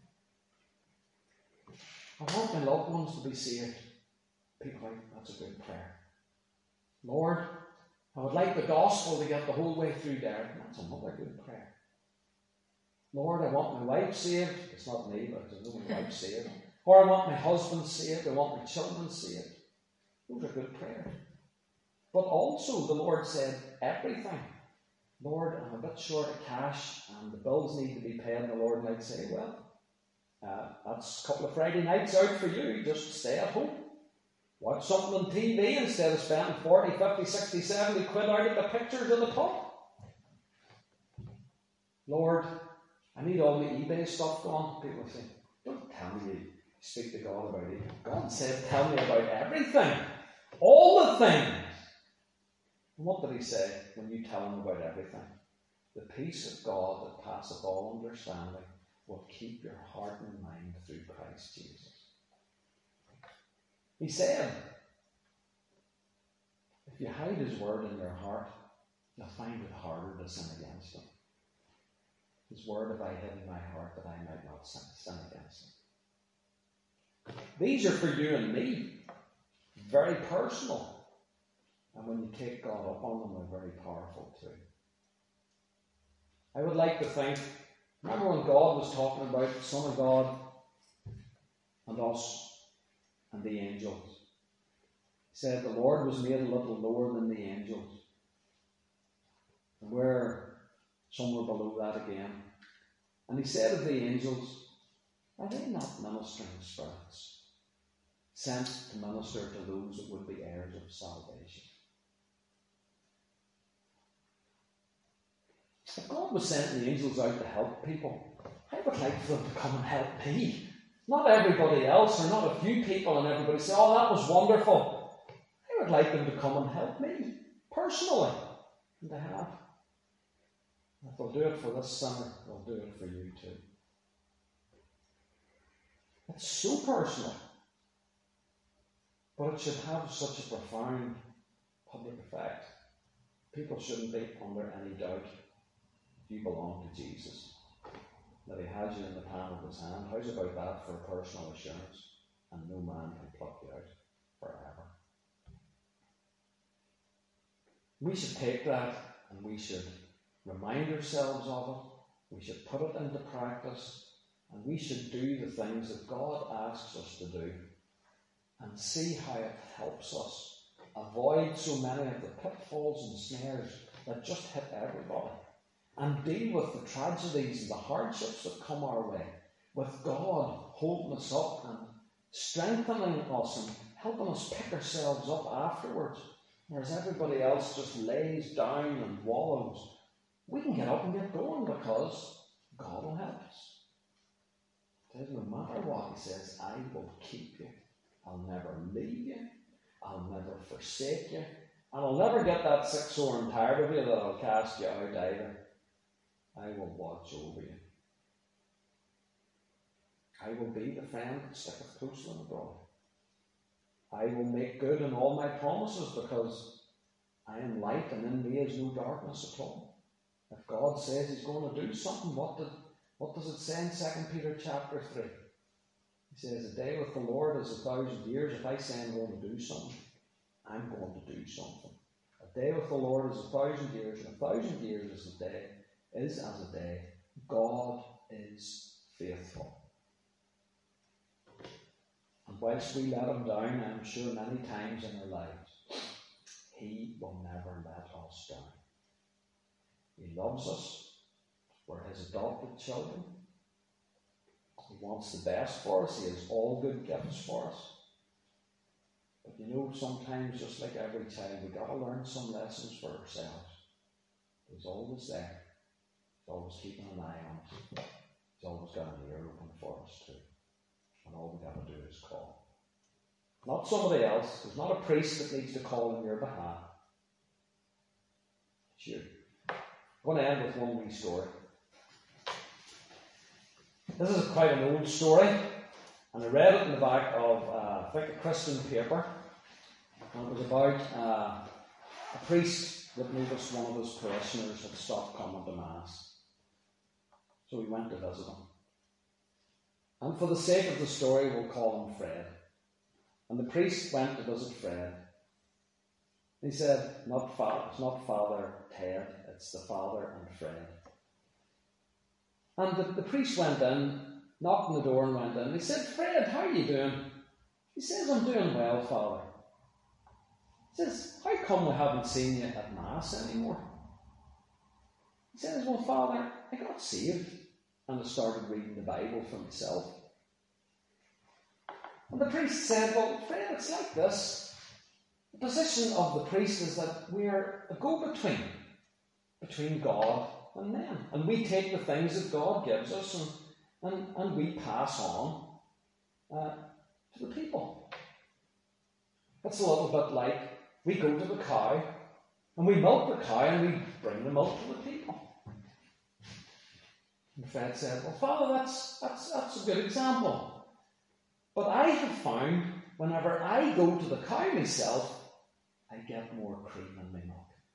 I want my loved ones to be saved. People think that's a good prayer. Lord, I would like the gospel to get the whole way through there. That's another good prayer. Lord, I want my wife saved. It's not me, but I know my wife saved. Or I want my husband saved. I want my children saved. Those are good prayers. But also the Lord said everything. Lord, I'm a bit short of cash and the bills need to be paid. And the Lord might say, well, uh, that's a couple of Friday nights out for you. Just stay at home. Watch something on T V instead of spending forty, fifty, sixty, seventy quid out at the pictures of the pub. Lord, I need all the eBay stuff gone. People say, don't tell me you speak to God about it. God said, tell me about everything. All the things. And what did he say when you tell him about everything? The peace of God that passeth all understanding will keep your heart and mind through Christ Jesus. He said, if you hide his word in your heart, you'll find it harder to sin against him. His word have I hid in my heart that I might not sin, sin against him. These are for you and me. Very personal. And when you take God up on them, they're very powerful too. I would like to think, remember when God was talking about the Son of God and us and the angels? He said the Lord was made a little lower than the angels. And we're somewhere below that again. And he said of the angels, are they not ministering spirits, sent to minister to those that would be heirs of salvation? If God was sending the angels out to help people, I would like for them to come and help me. Not everybody else, or not a few people, and everybody say, oh, that was wonderful. I would like them to come and help me, personally. And they have. If they'll do it for this summer, they'll do it for you too. It's so personal. But it should have such a profound public effect. People shouldn't be under any doubt if you belong to Jesus, that he has you in the palm of his hand. How's about that for personal assurance? And no man can pluck you out forever. We should take that and we should remind ourselves of it. We should put it into practice. And we should do the things that God asks us to do. And see how it helps us avoid so many of the pitfalls and snares that just hit everybody. And deal with the tragedies and the hardships that come our way, with God holding us up and strengthening us and helping us pick ourselves up afterwards, whereas everybody else just lays down and wallows. We can get up and get going because God will help us. It says, no matter what, he says, I will keep you. I'll never leave you. I'll never forsake you. And I'll never get that sick, sore, and tired of you that I'll cast you out either. I will watch over you. I will be the friend that sticketh closer than a brother. I will make good on all my promises because I am light and in me is no darkness at all. If God says he's going to do something, what, did, what does it say in Second Peter chapter three? He says, a day with the Lord is a thousand years. If I say I'm going to do something, I'm going to do something. A day with the Lord is a thousand years, and a thousand years is a day, is as a day. God is faithful. And whilst we let him down, I'm sure many times in our lives, he will never let us down. He loves us. We're his adopted children. He wants the best for us. He has all good gifts for us. But you know, sometimes, just like every child, we've got to learn some lessons for ourselves. He's always there. He's always keeping an eye on us. He's always got an ear open for us too. And all we've got to do is call. Not somebody else. There's not a priest that needs to call on your behalf. It's you. I'm going to end with one wee story. This is quite an old story, and I read it in the back of, uh, I think, a Christian paper, and it was about uh, a priest that noticed one of his parishioners had stopped coming to Mass. So he went to visit him. And for the sake of the story, we'll call him Fred. And the priest went to visit Fred. He said, not father, it's not Father Ted, it's the Father and Fred. And the, the priest went in, knocked on the door and went in. He said, Fred, how are you doing? He says, I'm doing well, Father. He says, how come we haven't seen you at Mass anymore? He says, well, Father, I got saved and I started reading the Bible for myself. And the priest said, well, Fred, it's like this. The position of the priest is that we're a go-between between God and men. And we take the things that God gives us and, and, and we pass on uh, to the people. It's a little bit like we go to the cow and we milk the cow and we bring the milk to the people. And Fred said, well, Father, that's, that's, that's a good example. But I have found whenever I go to the cow myself, I get more cream in my milk.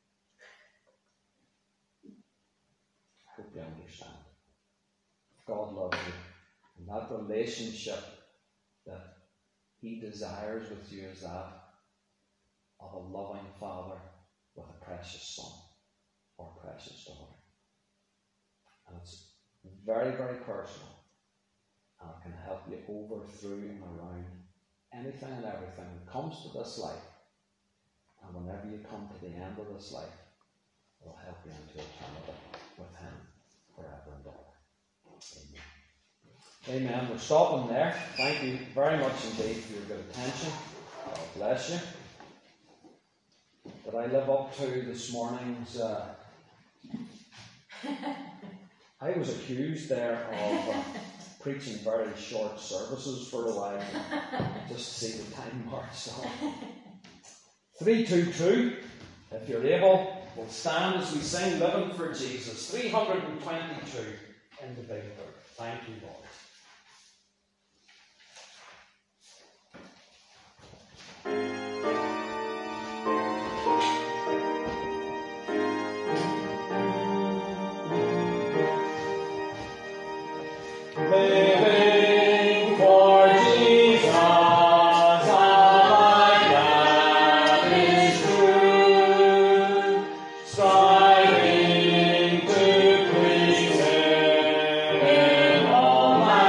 I hope you understand. God loves you. And that relationship that he desires with you is that of a loving father with a precious son or precious daughter. And it's very, very personal. And it can help you over, through, and around anything and everything that comes to this life. And whenever you come to the end of this life, it will help you into eternity with him forever and ever. Amen. Amen. We're stopping there. Thank you very much indeed for your good attention. God bless you. Did I live up to this morning's... Uh, I was accused there of uh, preaching very short services for a while, just to see the time marched on. three two two, if you're able, we'll stand as we sing Living for Jesus. three twenty-two in the big book. Thank you, Lord. Striving to please him in all my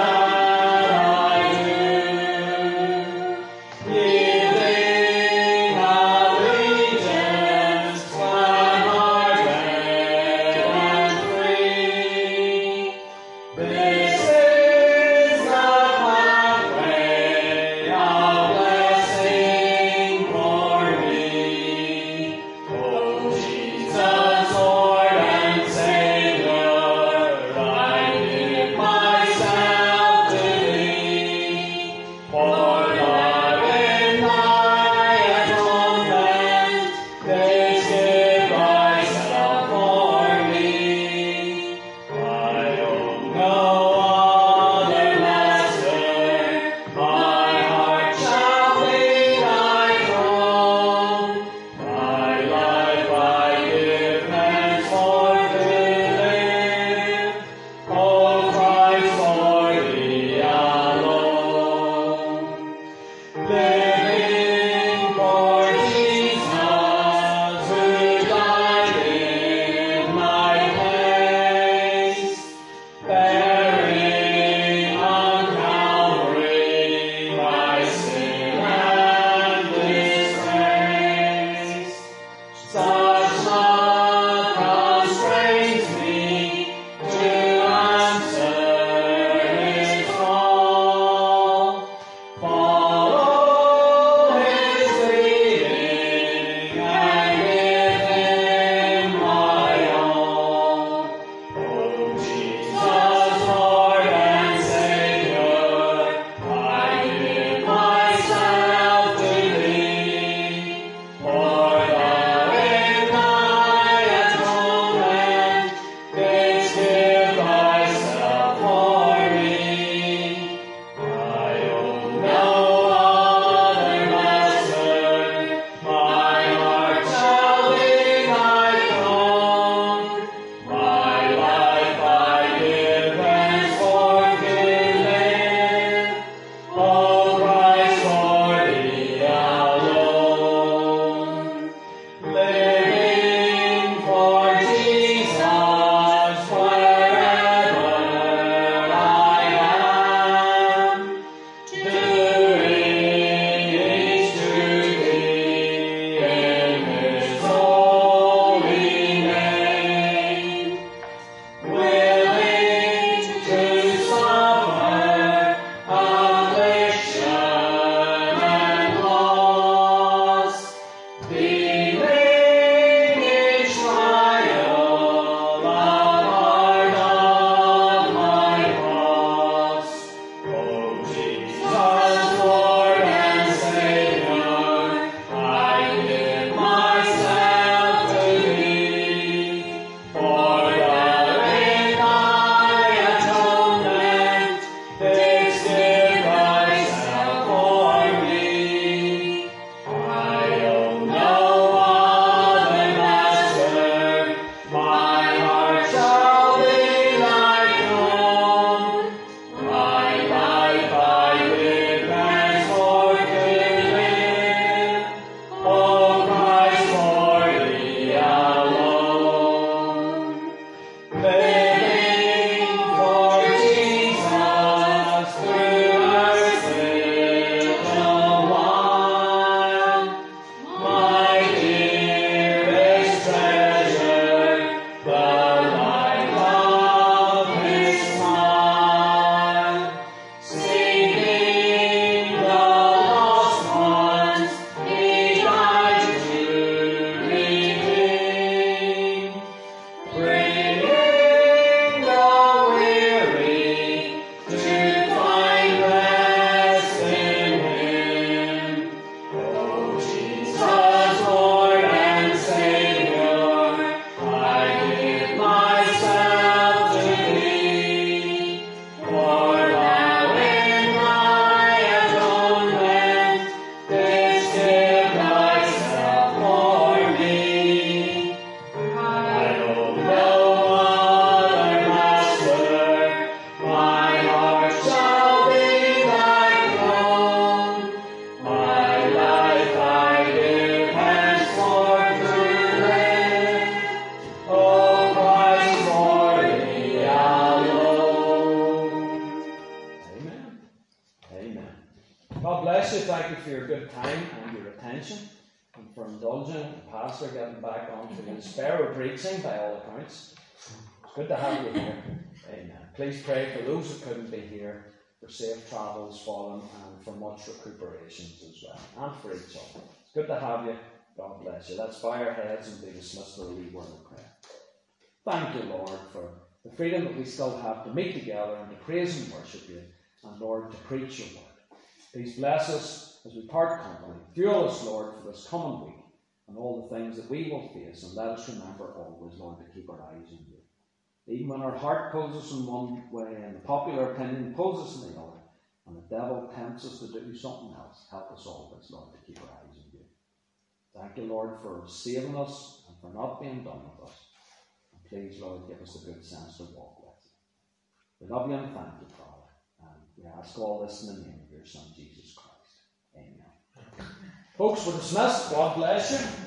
attention and for indulging the pastor getting back onto his sparrow preaching by all accounts. It's good to have you here. Amen. Please pray for those who couldn't be here, for safe travels for them and for much recuperations as well, and for each other. It's good to have you. God bless you. Let's bow our heads and be dismissed with a wee word of prayer. Thank you, Lord, for the freedom that we still have to meet together and to praise and worship you, and Lord, to preach your word. Please bless us as we part company. Fuel us, Lord, for this coming week and all the things that we will face, and let us remember always, Lord, to keep our eyes on you. Even when our heart pulls us in one way and the popular opinion pulls us in the other, and the devil tempts us to do something else, help us always, Lord, to keep our eyes on you. Thank you, Lord, for saving us and for not being done with us. And please, Lord, give us a good sense to walk with you. We love you and thank you, Father. And we ask all this in the name of your Son, Jesus Christ. Amen. Folks, we're dismissed. God bless you.